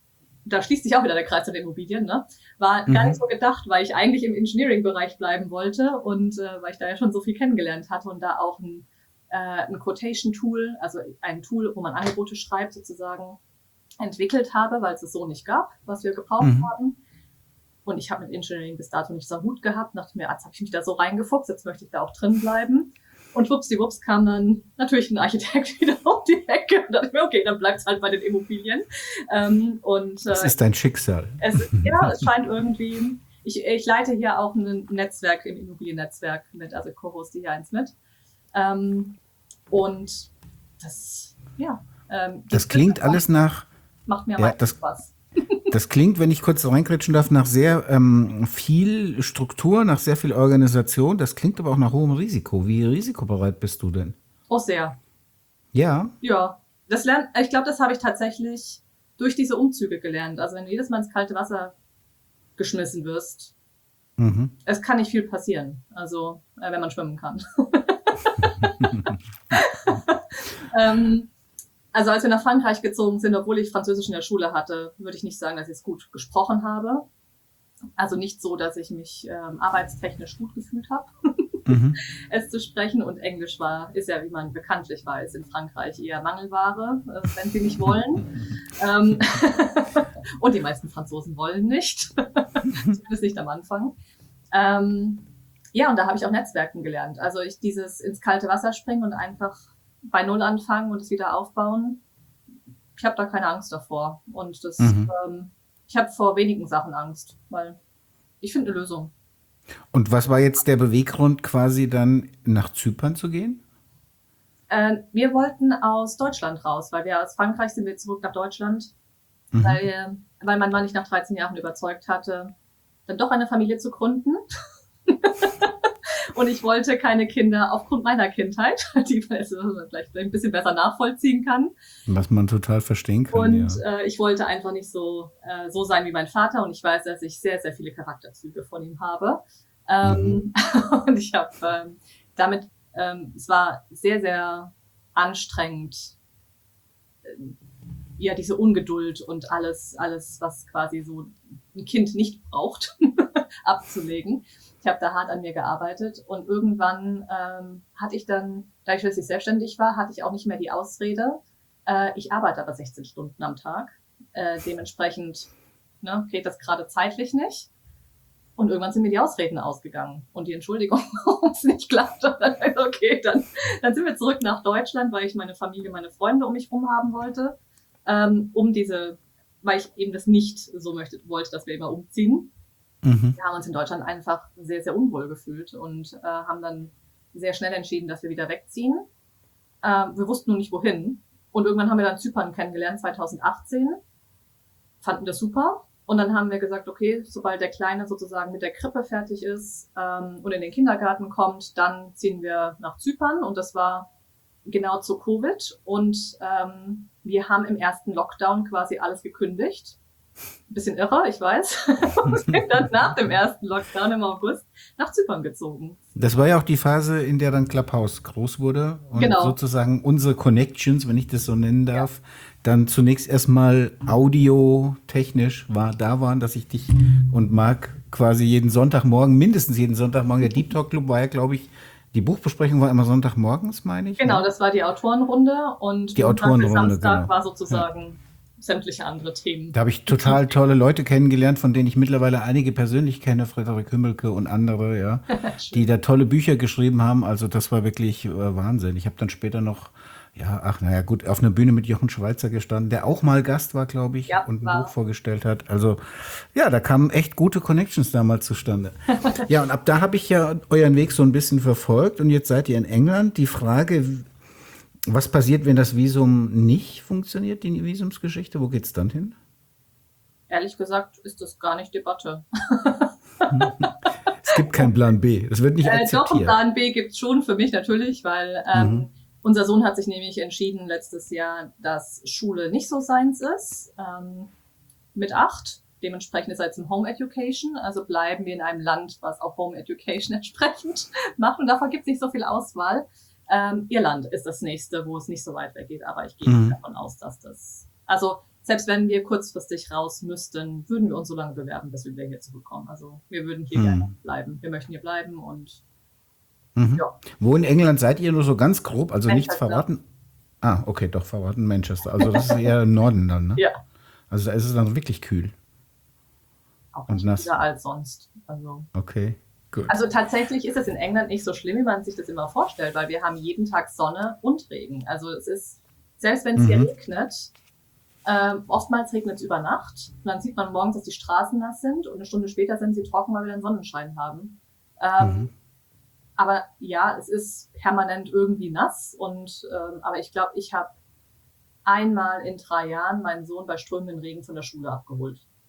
da schließt sich auch wieder der Kreis zu den Immobilien, ne? War mhm. gar nicht so gedacht, weil ich eigentlich im Engineering-Bereich bleiben wollte und äh, weil ich da ja schon so viel kennengelernt hatte und da auch ein, äh, ein Quotation-Tool, also ein Tool, wo man Angebote schreibt sozusagen, entwickelt habe, weil es es so nicht gab, was wir gebraucht mhm. haben. Und ich habe mit Engineering bis dato nicht so Hut gehabt. Dachte mir, jetzt habe ich mich da so reingefuchst, jetzt möchte ich da auch drin bleiben. Und schwuppsdiwupps kam dann natürlich ein Architekt wieder um die Ecke. Und dachte ich mir, okay, dann bleibt es halt bei den Immobilien. Ähm, und, äh, das ist dein Schicksal. Es, ja, es scheint irgendwie, ich, ich leite hier auch ein Netzwerk im Immobiliennetzwerk mit, also co-hoste hier eins mit. Ähm, und das, ja. Ähm, das klingt alles nach... Macht mir ja, aber das, Spaß. Das klingt, wenn ich kurz reingrätschen darf, nach sehr ähm, viel Struktur, nach sehr viel Organisation. Das klingt aber auch nach hohem Risiko. Wie risikobereit bist du denn? Oh, sehr. Ja. Ja, das lernt, ich glaube, das habe ich tatsächlich durch diese Umzüge gelernt. Also wenn du jedes Mal ins kalte Wasser geschmissen wirst, Mhm. es kann nicht viel passieren. Also äh, wenn man schwimmen kann. ähm, also als wir nach Frankreich gezogen sind, obwohl ich Französisch in der Schule hatte, würde ich nicht sagen, dass ich es gut gesprochen habe. Also nicht so, dass ich mich ähm, arbeitstechnisch gut gefühlt habe, Mhm. es zu sprechen. Und Englisch war, ist ja, wie man bekanntlich weiß, in Frankreich eher Mangelware, äh, wenn sie nicht wollen. ähm, und die meisten Franzosen wollen nicht. Zumindest nicht am Anfang. Ähm, ja, und da habe ich auch Netzwerken gelernt. Also ich dieses ins kalte Wasser springen und einfach bei Null anfangen und es wieder aufbauen. Ich habe da keine Angst davor. Und das, Mhm. ähm, ich habe vor wenigen Sachen Angst, weil ich finde eine Lösung. Und was war jetzt der Beweggrund, quasi dann nach Zypern zu gehen? Äh, wir wollten aus Deutschland raus, weil wir aus Frankreich sind wir zurück nach Deutschland, Mhm. weil, weil mein Mann mich nach dreizehn Jahren überzeugt hatte, dann doch eine Familie zu gründen. Und ich wollte keine Kinder aufgrund meiner Kindheit, die man vielleicht ein bisschen besser nachvollziehen kann. Was man total verstehen kann, Und ja. äh, ich wollte einfach nicht so, äh, so sein wie mein Vater. Und ich weiß, dass ich sehr, sehr viele Charakterzüge von ihm habe. Ähm, und ich habe ähm, damit, ähm, es war sehr, sehr anstrengend, ähm, ja, diese Ungeduld und alles, alles, was quasi so ein Kind nicht braucht, abzulegen. Ich habe da hart an mir gearbeitet und irgendwann ähm, hatte ich dann, dadurch, dass ich selbstständig war, hatte ich auch nicht mehr die Ausrede. Äh, ich arbeite aber sechzehn Stunden am Tag. Äh, dementsprechend ne, geht das gerade zeitlich nicht. Und irgendwann sind mir die Ausreden ausgegangen und die Entschuldigung, warum es nicht klappt. Und dann, okay, dann, dann sind wir zurück nach Deutschland, weil ich meine Familie, meine Freunde um mich rum haben wollte, ähm, um diese, weil ich eben das nicht so möchte, wollte, dass wir immer umziehen. Mhm. Wir haben uns in Deutschland einfach sehr, sehr unwohl gefühlt und äh, haben dann sehr schnell entschieden, dass wir wieder wegziehen. Äh, wir wussten nur nicht, wohin. Und irgendwann haben wir dann Zypern kennengelernt, zwanzig achtzehn. Fanden das super. Und dann haben wir gesagt, okay, sobald der Kleine sozusagen mit der Krippe fertig ist ähm, und in den Kindergarten kommt, dann ziehen wir nach Zypern. Und das war genau zu Covid. Und ähm, wir haben im ersten Lockdown quasi alles gekündigt. Ein bisschen irre, ich weiß. Und sind dann nach dem ersten Lockdown im August nach Zypern gezogen. Das war ja auch die Phase, in der dann Clubhouse groß wurde und Genau. sozusagen unsere Connections, wenn ich das so nennen darf, dann zunächst erstmal audiotechnisch war, da waren, dass ich dich und Marc quasi jeden Sonntagmorgen, mindestens jeden Sonntagmorgen, der Deep Talk Club war ja, glaube ich, die Buchbesprechung war immer Sonntagmorgens, meine ich. Genau, ne? das war die Autorenrunde und Die Montag bis Autorenrunde, Samstag genau. war sozusagen sämtliche andere Themen. Da habe ich total tolle Leute kennengelernt, von denen ich mittlerweile einige persönlich kenne, Frederik Hümmelke und andere, ja, die da tolle Bücher geschrieben haben. Also das war wirklich äh, Wahnsinn. Ich habe dann später noch, ja, ach naja, gut, auf einer Bühne mit Jochen Schweizer gestanden, der auch mal Gast war, glaube ich, Ja, und ein war. Buch vorgestellt hat. Also ja, da kamen echt gute Connections damals zustande. Ja, und ab da habe ich ja euren Weg so ein bisschen verfolgt und jetzt seid ihr in England. Die Frage, was passiert, wenn das Visum nicht funktioniert, die Visumsgeschichte? Wo geht's dann hin? Ehrlich gesagt ist das gar nicht Debatte. Es gibt keinen Plan B. Das wird nicht Äh, doch, einen akzeptiert. Plan B gibt's schon für mich natürlich, weil ähm, Mhm. unser Sohn hat sich nämlich entschieden letztes Jahr, dass Schule nicht so seins ist, ähm, mit acht. Dementsprechend ist er jetzt im Home Education, also bleiben wir in einem Land, was auch Home Education entsprechend macht und davon gibt's nicht so viel Auswahl. Ähm, Irland ist das nächste, wo es nicht so weit weggeht, aber ich gehe Mhm. davon aus, dass das, also selbst wenn wir kurzfristig raus müssten, würden wir uns so lange bewerben, bis wir wieder hier zurückkommen. Also wir würden hier Mhm. gerne bleiben. Wir möchten hier bleiben und Mhm. ja. Wo in England seid ihr nur so ganz grob, also nichts Manchester. verraten? Ah, okay, doch, verraten Manchester. Also das ist eher im Norden dann, ne? Ja, Also da ist es dann wirklich kühl. auch Und nicht nass. wieder als sonst. Also, Okay, gut. also tatsächlich ist es in England nicht so schlimm, wie man sich das immer vorstellt, weil wir haben jeden Tag Sonne und Regen. Also es ist, selbst wenn es hier Mhm. regnet, ähm, oftmals regnet es über Nacht. Und dann sieht man morgens, dass die Straßen nass sind und eine Stunde später sind sie trocken, weil wir dann Sonnenschein haben. Ähm, Mhm. Aber ja, es ist permanent irgendwie nass. Und ähm, aber ich glaube, ich habe einmal in drei Jahren meinen Sohn bei strömendem Regen von der Schule abgeholt.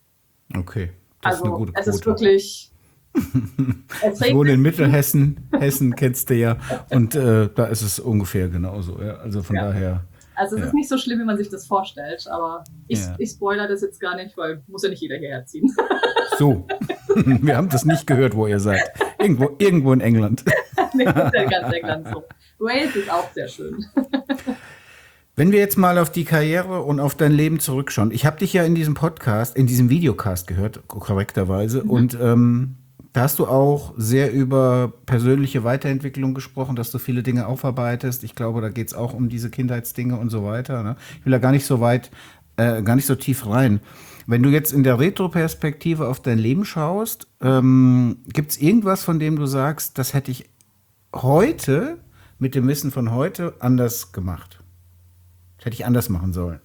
Okay, das ist eine Also gute es ist Quote. wirklich, es Ich wohne in regnet. Mittelhessen, Hessen kennst du ja, und äh, da ist es ungefähr genauso. Ja? Also von Ja. daher, Also es ja, ist nicht so schlimm, wie man sich das vorstellt, aber ich, ja. ich spoilere das jetzt gar nicht, weil muss ja nicht jeder hierher ziehen. So, wir haben das nicht gehört, wo ihr seid. Irgendwo, irgendwo in England. Nee, das ist ja ganz England so. Wales ist auch sehr schön. Wenn wir jetzt mal auf die Karriere und auf dein Leben zurückschauen. Ich habe dich ja in diesem Podcast, in diesem Videocast gehört, korrekterweise. Mhm. Und ähm, da hast du auch sehr über persönliche Weiterentwicklung gesprochen, dass du viele Dinge aufarbeitest. Ich glaube, da geht es auch um diese Kindheitsdinge und so weiter. Ne? Ich will da gar nicht so weit, äh, gar nicht so tief rein. Wenn du jetzt in der Retroperspektive auf dein Leben schaust, ähm, gibt es irgendwas, von dem du sagst, das hätte ich heute mit dem Wissen von heute anders gemacht? Das hätte ich anders machen sollen.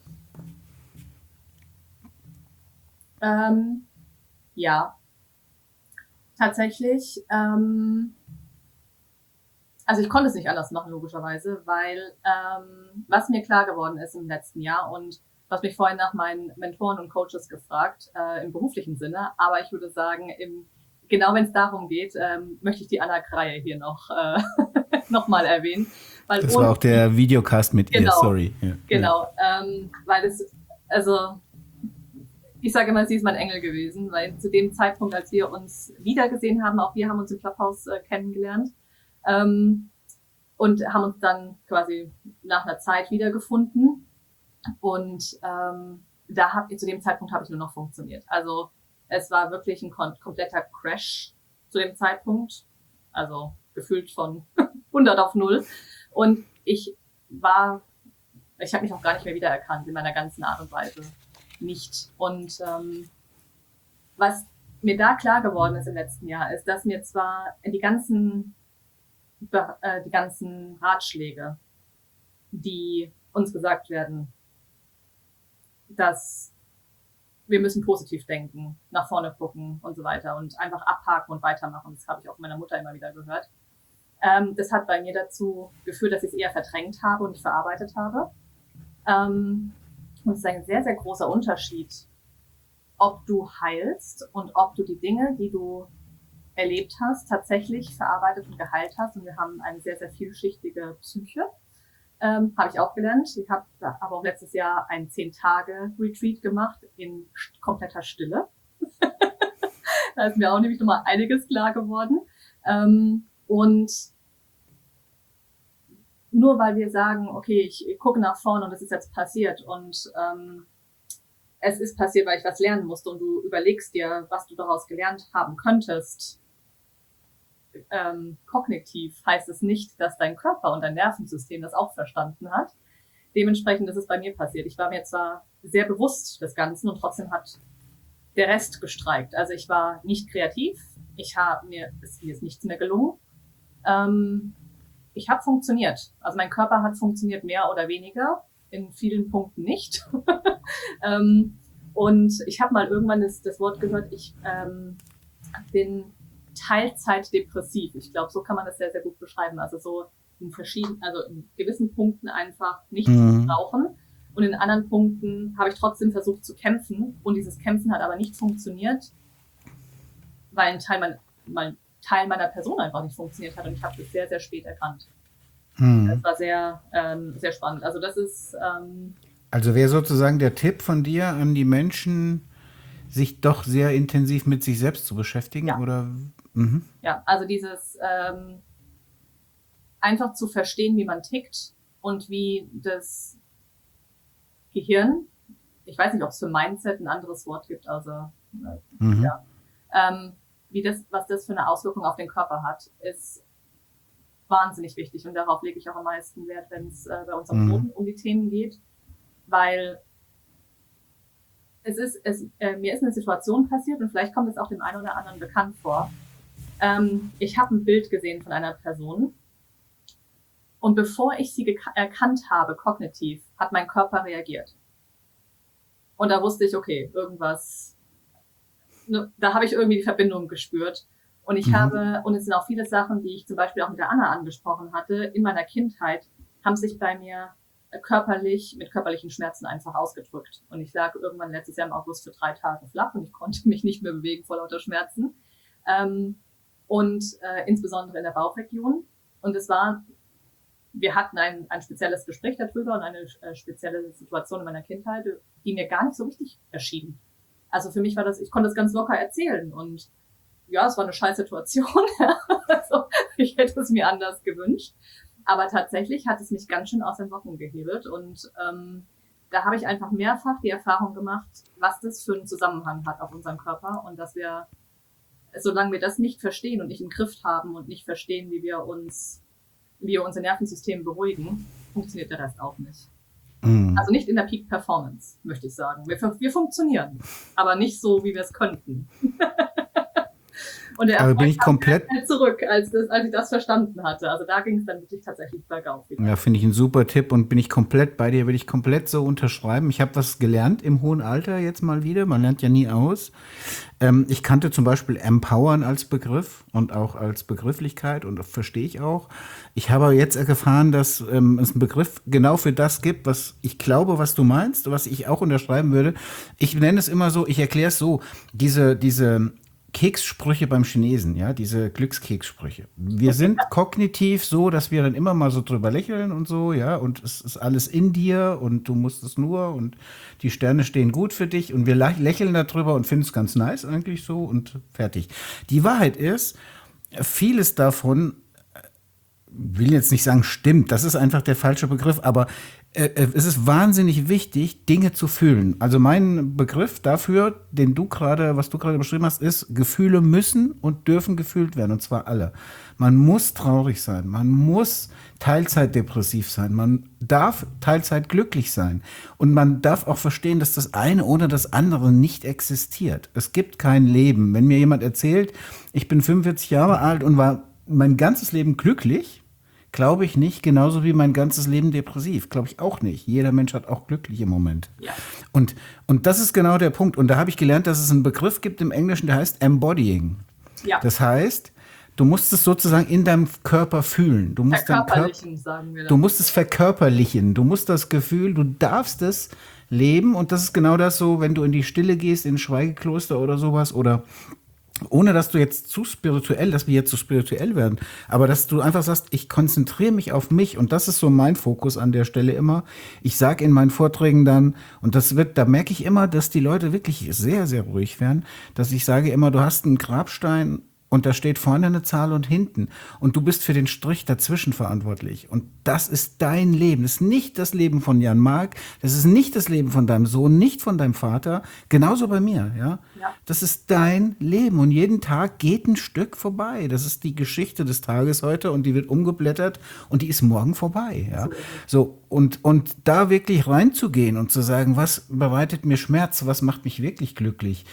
Ähm, ja, tatsächlich. Ähm, also ich konnte es nicht anders machen, logischerweise, weil ähm, was mir klar geworden ist im letzten Jahr und was mich vorhin nach meinen Mentoren und Coaches gefragt, äh, im beruflichen Sinne, aber ich würde sagen, im, genau wenn es darum geht, ähm, möchte ich die Anna Kreie hier noch, äh, noch mal erwähnen. Weil Das ohne- war auch der Videocast mit ihr, Genau. sorry. Ja. Genau, ähm, weil es, also ich sage immer, sie ist mein Engel gewesen, weil zu dem Zeitpunkt, als wir uns wiedergesehen haben, auch wir haben uns im Clubhouse äh, kennengelernt ähm, und haben uns dann quasi nach einer Zeit wiedergefunden und ähm, da hab, zu dem Zeitpunkt habe ich nur noch funktioniert. Also es war wirklich ein kom- kompletter Crash zu dem Zeitpunkt, also gefühlt von hundert auf null und ich war ich habe mich auch gar nicht mehr wiedererkannt in meiner ganzen Art und Weise. Nicht. Und ähm, was mir da klar geworden ist im letzten Jahr, ist, dass mir zwar die ganzen, äh, die ganzen Ratschläge, die uns gesagt werden, dass wir müssen positiv denken, nach vorne gucken und so weiter und einfach abhaken und weitermachen, das habe ich auch meiner Mutter immer wieder gehört. Ähm, das hat bei mir dazu geführt, dass ich es eher verdrängt habe und nicht verarbeitet habe. Ähm, und es ist ein sehr, sehr großer Unterschied, ob du heilst und ob du die Dinge, die du erlebt hast, tatsächlich verarbeitet und geheilt hast. Und wir haben eine sehr, sehr vielschichtige Psyche. Ähm, habe ich auch gelernt. Ich habe aber auch letztes Jahr ein zehn-Tage-Retreat gemacht in kompletter Stille. Da ist mir auch nämlich nochmal einiges klar geworden. Ähm, und nur weil wir sagen, okay, ich gucke nach vorne und es ist jetzt passiert und ähm, es ist passiert, weil ich was lernen musste und du überlegst dir, was du daraus gelernt haben könntest, ähm, kognitiv heißt es nicht, dass dein Körper und dein Nervensystem das auch verstanden hat. Dementsprechend ist es bei mir passiert. Ich war mir zwar sehr bewusst des Ganzen und trotzdem hat der Rest gestreikt. Also ich war nicht kreativ, ich habe mir, es, mir ist nichts mehr gelungen. Ähm, ich habe funktioniert. Also mein Körper hat funktioniert mehr oder weniger, in vielen Punkten nicht. ähm, und ich habe mal irgendwann das, das Wort gehört, ich ähm, bin Teilzeit-depressiv. Ich glaube, so kann man das sehr, sehr gut beschreiben. Also so in verschiedenen, also in gewissen Punkten einfach nicht Mhm. brauchen. Und in anderen Punkten habe ich trotzdem versucht zu kämpfen. Und dieses Kämpfen hat aber nicht funktioniert, weil ein Teil, mein, mein Teil meiner Person einfach nicht funktioniert hat. Und ich habe das sehr, sehr spät erkannt. Mhm. Das war sehr, ähm, sehr spannend. Also das ist... Ähm, Also wäre sozusagen der Tipp von dir an die Menschen, sich doch sehr intensiv mit sich selbst zu beschäftigen? Ja. Oder? Mhm. Ja, also dieses ähm, einfach zu verstehen, wie man tickt und wie das Gehirn, ich weiß nicht, ob es für Mindset ein anderes Wort gibt, also äh, Mhm. ja, ähm, wie das, was das für eine Auswirkung auf den Körper hat, ist wahnsinnig wichtig und darauf lege ich auch am meisten Wert, wenn es äh, bei uns am Mhm. Boden um die Themen geht, weil es ist, es, äh, mir ist eine Situation passiert und vielleicht kommt es auch dem einen oder anderen bekannt vor. Ähm, ich habe ein Bild gesehen von einer Person und bevor ich sie geka- erkannt habe, kognitiv, hat mein Körper reagiert. Und da wusste ich, okay, irgendwas, ne, da habe ich irgendwie die Verbindung gespürt. Und ich Mhm. habe, und es sind auch viele Sachen, die ich zum Beispiel auch mit der Anna angesprochen hatte, in meiner Kindheit, haben sich bei mir körperlich, mit körperlichen Schmerzen einfach ausgedrückt. Und ich lag irgendwann letztes Jahr im August für drei Tage flach und ich konnte mich nicht mehr bewegen vor lauter Schmerzen. Ähm, und äh, insbesondere in der Bauchregion. Und es war, wir hatten ein, ein spezielles Gespräch darüber und eine äh, spezielle Situation in meiner Kindheit, die mir gar nicht so richtig erschien. Also für mich war das, ich konnte das ganz locker erzählen und ja, es war eine scheiß Situation. Also ich hätte es mir anders gewünscht. Aber tatsächlich hat es mich ganz schön aus den Socken gehebelt und ähm, da habe ich einfach mehrfach die Erfahrung gemacht, was das für einen Zusammenhang hat auf unseren Körper und dass wir, solange wir das nicht verstehen und nicht im Griff haben und nicht verstehen, wie wir uns, wie wir unser Nervensystem beruhigen, funktioniert der Rest auch nicht. Mhm. Also nicht in der Peak Performance, möchte ich sagen. Wir, wir funktionieren, aber nicht so, wie wir es könnten. Und der Erfolg bin ich komplett zurück, als, das, als ich das verstanden hatte. Also da ging es dann wirklich tatsächlich bergauf. Wieder. Ja, finde ich einen super Tipp und bin ich komplett bei dir, will ich komplett so unterschreiben. Ich habe was gelernt im hohen Alter jetzt mal wieder. Man lernt ja nie aus. Ähm, ich kannte zum Beispiel Empowern als Begriff und auch als Begrifflichkeit und das verstehe ich auch. Ich habe jetzt erfahren, dass ähm, es einen Begriff genau für das gibt, was ich glaube, was du meinst, was ich auch unterschreiben würde. Ich nenne es immer so, ich erkläre es so, diese, diese Kekssprüche beim Chinesen, ja, diese Glückskekssprüche. Wir sind kognitiv so, dass wir dann immer mal so drüber lächeln und so, ja, und es ist alles in dir und du musst es nur und die Sterne stehen gut für dich und wir lächeln darüber und finden es ganz nice eigentlich so und fertig. Die Wahrheit ist, vieles davon, will jetzt nicht sagen stimmt, das ist einfach der falsche Begriff, aber äh, es ist wahnsinnig wichtig, Dinge zu fühlen. Also mein Begriff dafür, den du gerade, was du gerade beschrieben hast, ist, Gefühle müssen und dürfen gefühlt werden, und zwar alle. Man muss traurig sein, man muss teilzeitdepressiv sein, man darf Teilzeit glücklich sein und man darf auch verstehen, dass das eine ohne das andere nicht existiert. Es gibt kein Leben. Wenn mir jemand erzählt, ich bin fünfundvierzig Jahre alt und war mein ganzes Leben glücklich, glaube ich nicht, genauso wie mein ganzes Leben depressiv. Glaube ich auch nicht. Jeder Mensch hat auch glückliche Momente. Ja. Und, und das ist genau der Punkt. Und da habe ich gelernt, dass es einen Begriff gibt im Englischen, der heißt Embodying. Ja. Das heißt, du musst es sozusagen in deinem Körper fühlen. Du musst Verkörperlichen, Körper, sagen wir dann. Du musst es verkörperlichen. Du musst das Gefühl, du darfst es leben. Und das ist genau das so, wenn du in die Stille gehst, in ein Schweigekloster oder sowas oder ohne dass du jetzt zu spirituell, dass wir jetzt zu spirituell werden, aber dass du einfach sagst, ich konzentriere mich auf mich und das ist so mein Fokus an der Stelle immer. Ich sage in meinen Vorträgen dann, und das wird, da merke ich immer, dass die Leute wirklich sehr, sehr ruhig werden, dass ich sage immer, du hast einen Grabstein und da steht vorne eine Zahl und hinten. Und du bist für den Strich dazwischen verantwortlich. Und das ist dein Leben. Das ist nicht das Leben von Jan Mark. Das ist nicht das Leben von deinem Sohn, nicht von deinem Vater. Genauso bei mir, ja. Ja. Das ist dein Leben. Und jeden Tag geht ein Stück vorbei. Das ist die Geschichte des Tages heute und die wird umgeblättert und die ist morgen vorbei, ja. So. Und, und da wirklich reinzugehen und zu sagen, was bereitet mir Schmerz? Was macht mich wirklich glücklich?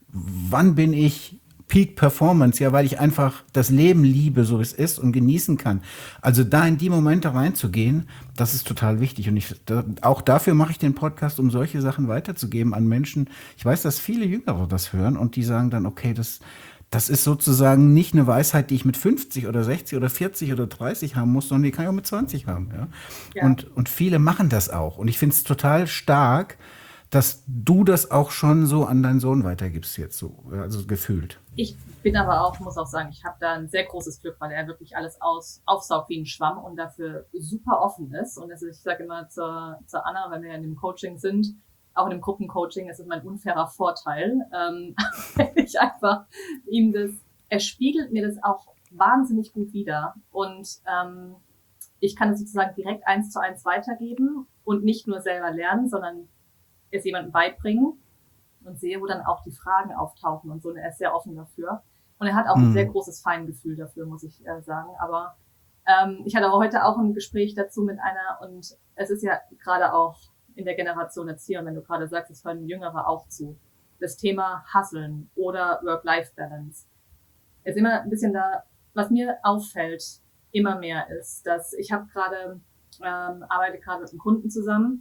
Wann bin ich Peak Performance, ja, weil ich einfach das Leben liebe, so wie es ist und genießen kann. Also da in die Momente reinzugehen, das ist total wichtig. Und ich, da, auch dafür mache ich den Podcast, um solche Sachen weiterzugeben an Menschen. Ich weiß, dass viele Jüngere das hören und die sagen dann, okay, das, das ist sozusagen nicht eine Weisheit, die ich mit fünfzig oder sechzig oder vierzig oder dreißig haben muss, sondern die kann ich auch mit zwanzig haben. Ja? Ja. Und, und viele machen das auch. Und ich finde es total stark, dass du das auch schon so an deinen Sohn weitergibst jetzt so, also gefühlt. Ich bin aber auch, muss auch sagen, ich habe da ein sehr großes Glück, weil er wirklich alles aus, aufsaugt wie ein Schwamm und dafür super offen ist. Und also ich sage immer zur, zur Anna, wenn wir in dem Coaching sind, auch in dem Gruppencoaching, es ist mein unfairer Vorteil, ähm, wenn ich einfach ihm das, er spiegelt mir das auch wahnsinnig gut wider. Und ähm, ich kann es sozusagen direkt eins zu eins weitergeben und nicht nur selber lernen, sondern es jemandem beibringen und sehe, wo dann auch die Fragen auftauchen und so. Und er ist sehr offen dafür. Und er hat auch ein mhm. sehr großes Feingefühl dafür, muss ich äh, sagen. Aber ähm, ich hatte heute auch ein Gespräch dazu mit einer und es ist ja gerade auch in der Generation Erzieher, wenn du gerade sagst, es hören Jüngere auch zu. Das Thema Hustlen oder Work-Life-Balance ist immer ein bisschen da, was mir auffällt, immer mehr ist, dass ich habe gerade, ähm, arbeite gerade mit einem Kunden zusammen.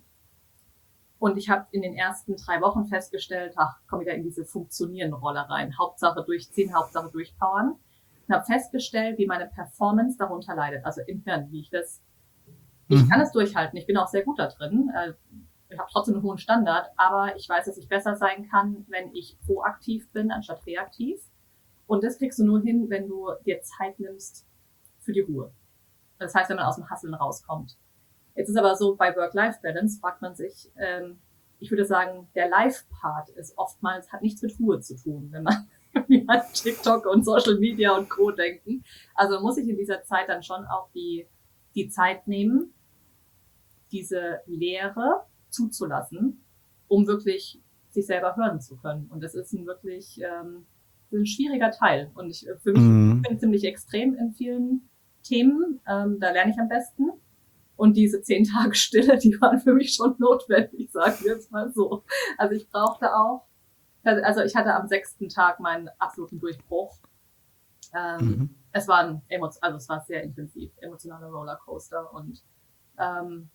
Und ich habe in den ersten drei Wochen festgestellt, ach, komm wieder in diese Funktionieren-Rolle rein. Hauptsache durchziehen, Hauptsache durchpowern. Und habe festgestellt, wie meine Performance darunter leidet. Also intern, wie ich das Ich Mhm. kann es durchhalten. Ich bin auch sehr gut da drin. Äh, Ich habe trotzdem einen hohen Standard, aber ich weiß, dass ich besser sein kann, wenn ich proaktiv bin, anstatt reaktiv. Und das kriegst du nur hin, wenn du dir Zeit nimmst für die Ruhe. Das heißt, wenn man aus dem Hasseln rauskommt. Jetzt ist aber so, bei Work-Life-Balance fragt man sich, ähm, ich würde sagen, der Live-Part ist oftmals, hat nichts mit Ruhe zu tun, wenn man an TikTok und Social Media und Co. denken. Also muss ich in dieser Zeit dann schon auch die, die Zeit nehmen, diese Leere zuzulassen, um wirklich sich selber hören zu können. Und das ist ein wirklich ähm, ein schwieriger Teil. Und ich für mich Mhm. bin ziemlich extrem in vielen Themen. Ähm, da lerne ich am besten. Und diese zehn Tage Stille, die waren für mich schon notwendig, sagen wir jetzt mal so. Also ich brauchte auch, also ich hatte am sechsten Tag meinen absoluten Durchbruch. Ähm, Mhm. Es war ein Emo- also es war sehr intensiv, emotionaler Rollercoaster und ähm,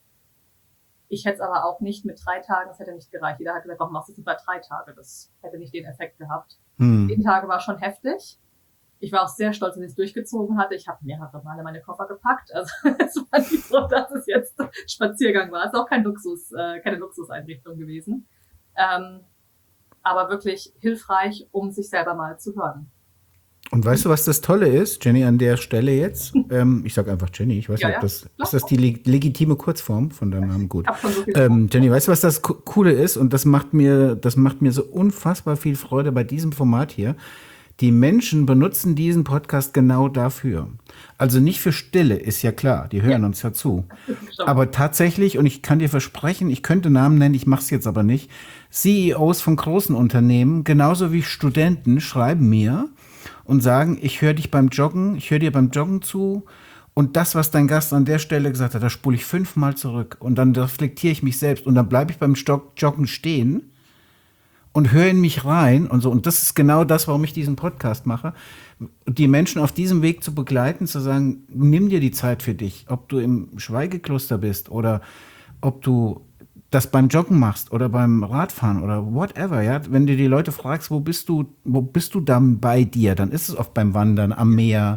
ich hätte es aber auch nicht mit drei Tagen, das hätte nicht gereicht. Jeder hat gesagt, warum machst du es nicht bei drei Tage? Das hätte nicht den Effekt gehabt. Mhm. Zehn Tage war schon heftig. Ich war auch sehr stolz, dass ich es durchgezogen hatte. Ich habe mehrere Male meine Koffer gepackt. Also es war nicht so, dass es jetzt Spaziergang war. Es ist auch kein Luxus, äh, keine Luxuseinrichtung gewesen. Ähm, aber wirklich hilfreich, um sich selber mal zu hören. Und weißt du, was das Tolle ist, Jenny, an der Stelle jetzt? Ähm, ich sage einfach Jenny, ich weiß Ja, nicht, ja, ob das, klar. ist das die leg- legitime Kurzform von deinem Namen? Gut. Ich habe schon so viel Ähm, Jenny, weißt du, was das Co- Coole ist? Und das macht mir, das macht mir so unfassbar viel Freude bei diesem Format hier. Die Menschen benutzen diesen Podcast genau dafür. Also nicht für Stille, ist ja klar, die hören Ja. uns ja zu. Stimmt. Aber tatsächlich, und ich kann dir versprechen, ich könnte Namen nennen, ich mache es jetzt aber nicht, C E Os von großen Unternehmen, genauso wie Studenten, schreiben mir und sagen, ich höre dich beim Joggen, ich höre dir beim Joggen zu und das, was dein Gast an der Stelle gesagt hat, da spule ich fünfmal zurück und dann reflektiere ich mich selbst und dann bleibe ich beim Stock Joggen stehen und höre in mich rein und so. Und das ist genau das, warum ich diesen Podcast mache. Die Menschen auf diesem Weg zu begleiten, zu sagen, nimm dir die Zeit für dich. Ob du im Schweigekloster bist oder ob du das beim Joggen machst oder beim Radfahren oder whatever, ja. Wenn du die Leute fragst, wo bist du, wo bist du dann bei dir, dann ist es oft beim Wandern, am Meer,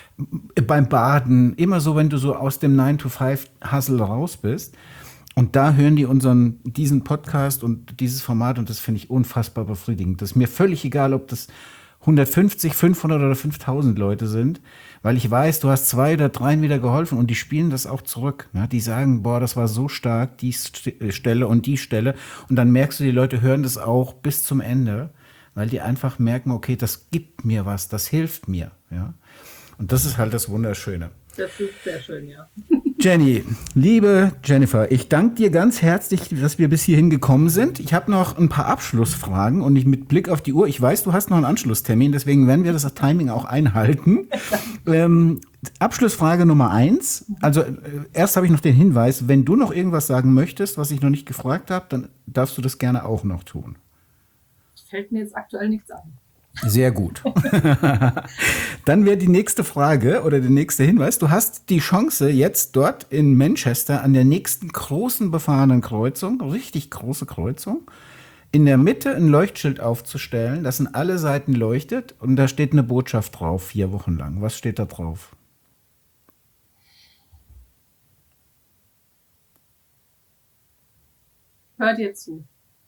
beim Baden, immer so, wenn du so aus dem nine to five Hustle raus bist. Und da hören die unseren, diesen Podcast und dieses Format und das finde ich unfassbar befriedigend. Das ist mir völlig egal, ob das hundertfünfzig, fünfhundert oder fünftausend Leute sind, weil ich weiß, du hast zwei oder dreien wieder geholfen und die spielen das auch zurück. Ja, die sagen, boah, das war so stark, die St- Stelle und die Stelle. Und dann merkst du, die Leute hören das auch bis zum Ende, weil die einfach merken, okay, das gibt mir was, das hilft mir. Ja. Und das ist halt das Wunderschöne. Das ist sehr schön, ja. Jenny, liebe Jennifer, ich danke dir ganz herzlich, dass wir bis hierhin gekommen sind. Ich habe noch ein paar Abschlussfragen und ich mit Blick auf die Uhr, ich weiß, du hast noch einen Anschlusstermin, deswegen werden wir das Timing auch einhalten. ähm, Abschlussfrage Nummer eins. Also äh, erst habe ich noch den Hinweis, wenn du noch irgendwas sagen möchtest, was ich noch nicht gefragt habe, dann darfst du das gerne auch noch tun. Fällt mir jetzt aktuell nichts an. Sehr gut. Dann wäre die nächste Frage oder der nächste Hinweis. Du hast die Chance, jetzt dort in Manchester an der nächsten großen befahrenen Kreuzung, richtig große Kreuzung, in der Mitte ein Leuchtschild aufzustellen, das an alle Seiten leuchtet und da steht eine Botschaft drauf, vier Wochen lang. Was steht da drauf? Hör dir zu.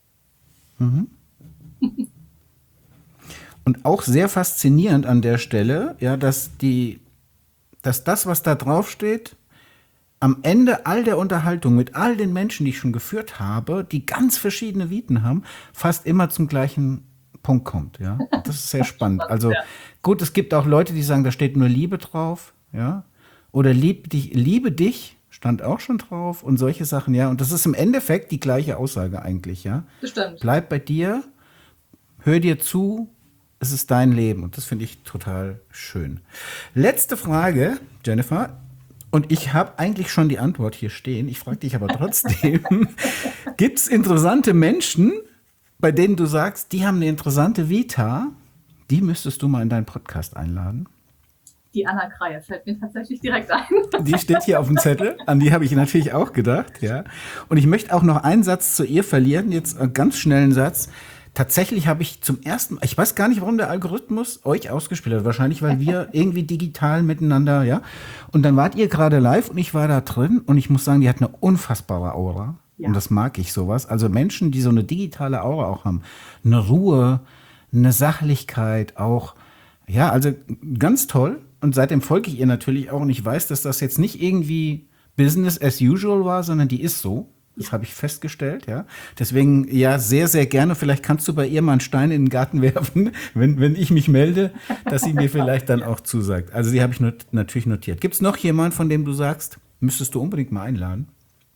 Und auch sehr faszinierend an der Stelle, ja, dass die, dass das, was da drauf steht, am Ende all der Unterhaltung mit all den Menschen, die ich schon geführt habe, die ganz verschiedene Viten haben, fast immer zum gleichen Punkt kommt, ja. Das ist sehr spannend. Also gut, es gibt auch Leute, die sagen, da steht nur Liebe drauf, ja. Oder lieb dich, liebe dich stand auch schon drauf und solche Sachen, ja. Und das ist im Endeffekt die gleiche Aussage eigentlich, ja. Bestimmt. Bleib bei dir, hör dir zu, es ist dein Leben und das finde ich total schön. Letzte Frage, Jennifer, und ich habe eigentlich schon die Antwort hier stehen, ich frage dich aber trotzdem, gibt es interessante Menschen, bei denen du sagst, die haben eine interessante Vita, die müsstest du mal in deinen Podcast einladen? Die Anna Kreie fällt mir tatsächlich direkt ein. Die steht hier auf dem Zettel, an die habe ich natürlich auch gedacht, ja. Und ich möchte auch noch einen Satz zu ihr verlieren, jetzt einen ganz schnellen Satz. tatsächlich habe ich zum ersten Mal, ich weiß gar nicht, warum der Algorithmus euch ausgespielt hat. Wahrscheinlich, weil wir irgendwie digital miteinander, ja. Und dann wart ihr gerade live und ich war da drin und ich muss sagen, die hat eine unfassbare Aura. Ja. Und das mag ich sowas. Also Menschen, die so eine digitale Aura auch haben. Eine Ruhe, eine Sachlichkeit auch. Ja, also ganz toll. Und seitdem folge ich ihr natürlich auch. Und ich weiß, dass das jetzt nicht irgendwie Business as usual war, sondern die ist so. Das habe ich festgestellt, ja. Deswegen, ja, sehr, sehr gerne. Vielleicht kannst du bei ihr mal einen Stein in den Garten werfen, wenn, wenn ich mich melde, dass sie mir vielleicht dann auch zusagt. Also die habe ich not- natürlich notiert. Gibt es noch jemanden, von dem du sagst, müsstest du unbedingt mal einladen?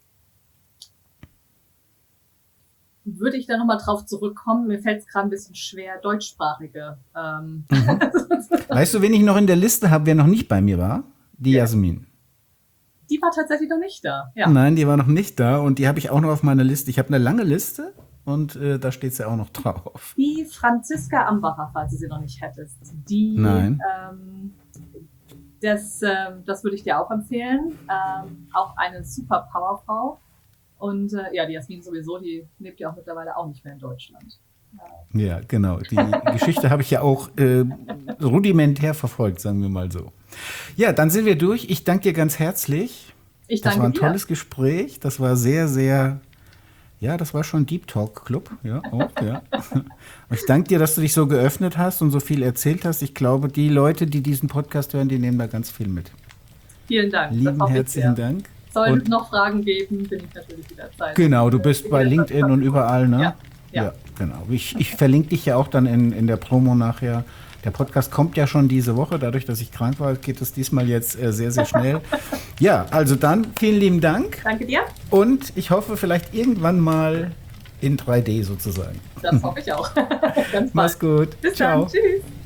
Würde ich da nochmal drauf zurückkommen? Mir fällt es gerade ein bisschen schwer, deutschsprachige. Ähm. Mhm. Weißt du, wen ich noch in der Liste habe, wer noch nicht bei mir war? Die ja. Jasmin. Die war tatsächlich noch nicht da. Ja. Nein, die war noch nicht da und die habe ich auch noch auf meiner Liste. Ich habe eine lange Liste und äh, da steht sie auch noch drauf. Die Franziska Ambacher, falls du sie noch nicht hättest. Die, Nein. Ähm, das, ähm, das würde ich dir auch empfehlen. Ähm, auch eine super Powerfrau. Und äh, ja, die Jasmin sowieso, die lebt ja auch mittlerweile auch nicht mehr in Deutschland. Ja, genau. Die Geschichte habe ich ja auch äh, rudimentär verfolgt, sagen wir mal so. Ja, dann sind wir durch. Ich danke dir ganz herzlich. Ich danke dir. Das war ein tolles Gespräch. Das war sehr, sehr, ja, das war schon Deep Talk Club. Ja, auch, ja. Ich danke dir, dass du dich so geöffnet hast und so viel erzählt hast. Ich glaube, die Leute, die diesen Podcast hören, die nehmen da ganz viel mit. Vielen Dank. Lieben herzlichen Dank. Sollte es noch Fragen geben, bin ich natürlich wieder Zeit. Genau, du bist bei LinkedIn und überall, ne? Ja. Ja. Ja, genau. Ich, ich verlinke dich ja auch dann in, in der Promo nachher. Der Podcast kommt ja schon diese Woche. Dadurch, dass ich krank war, geht es diesmal jetzt äh, sehr, sehr schnell. Ja, also dann vielen lieben Dank. Danke dir. Und ich hoffe vielleicht irgendwann mal in drei D sozusagen. Das hoffe ich auch. Ganz bald. Mach's gut. Bis Ciao. dann. Tschüss.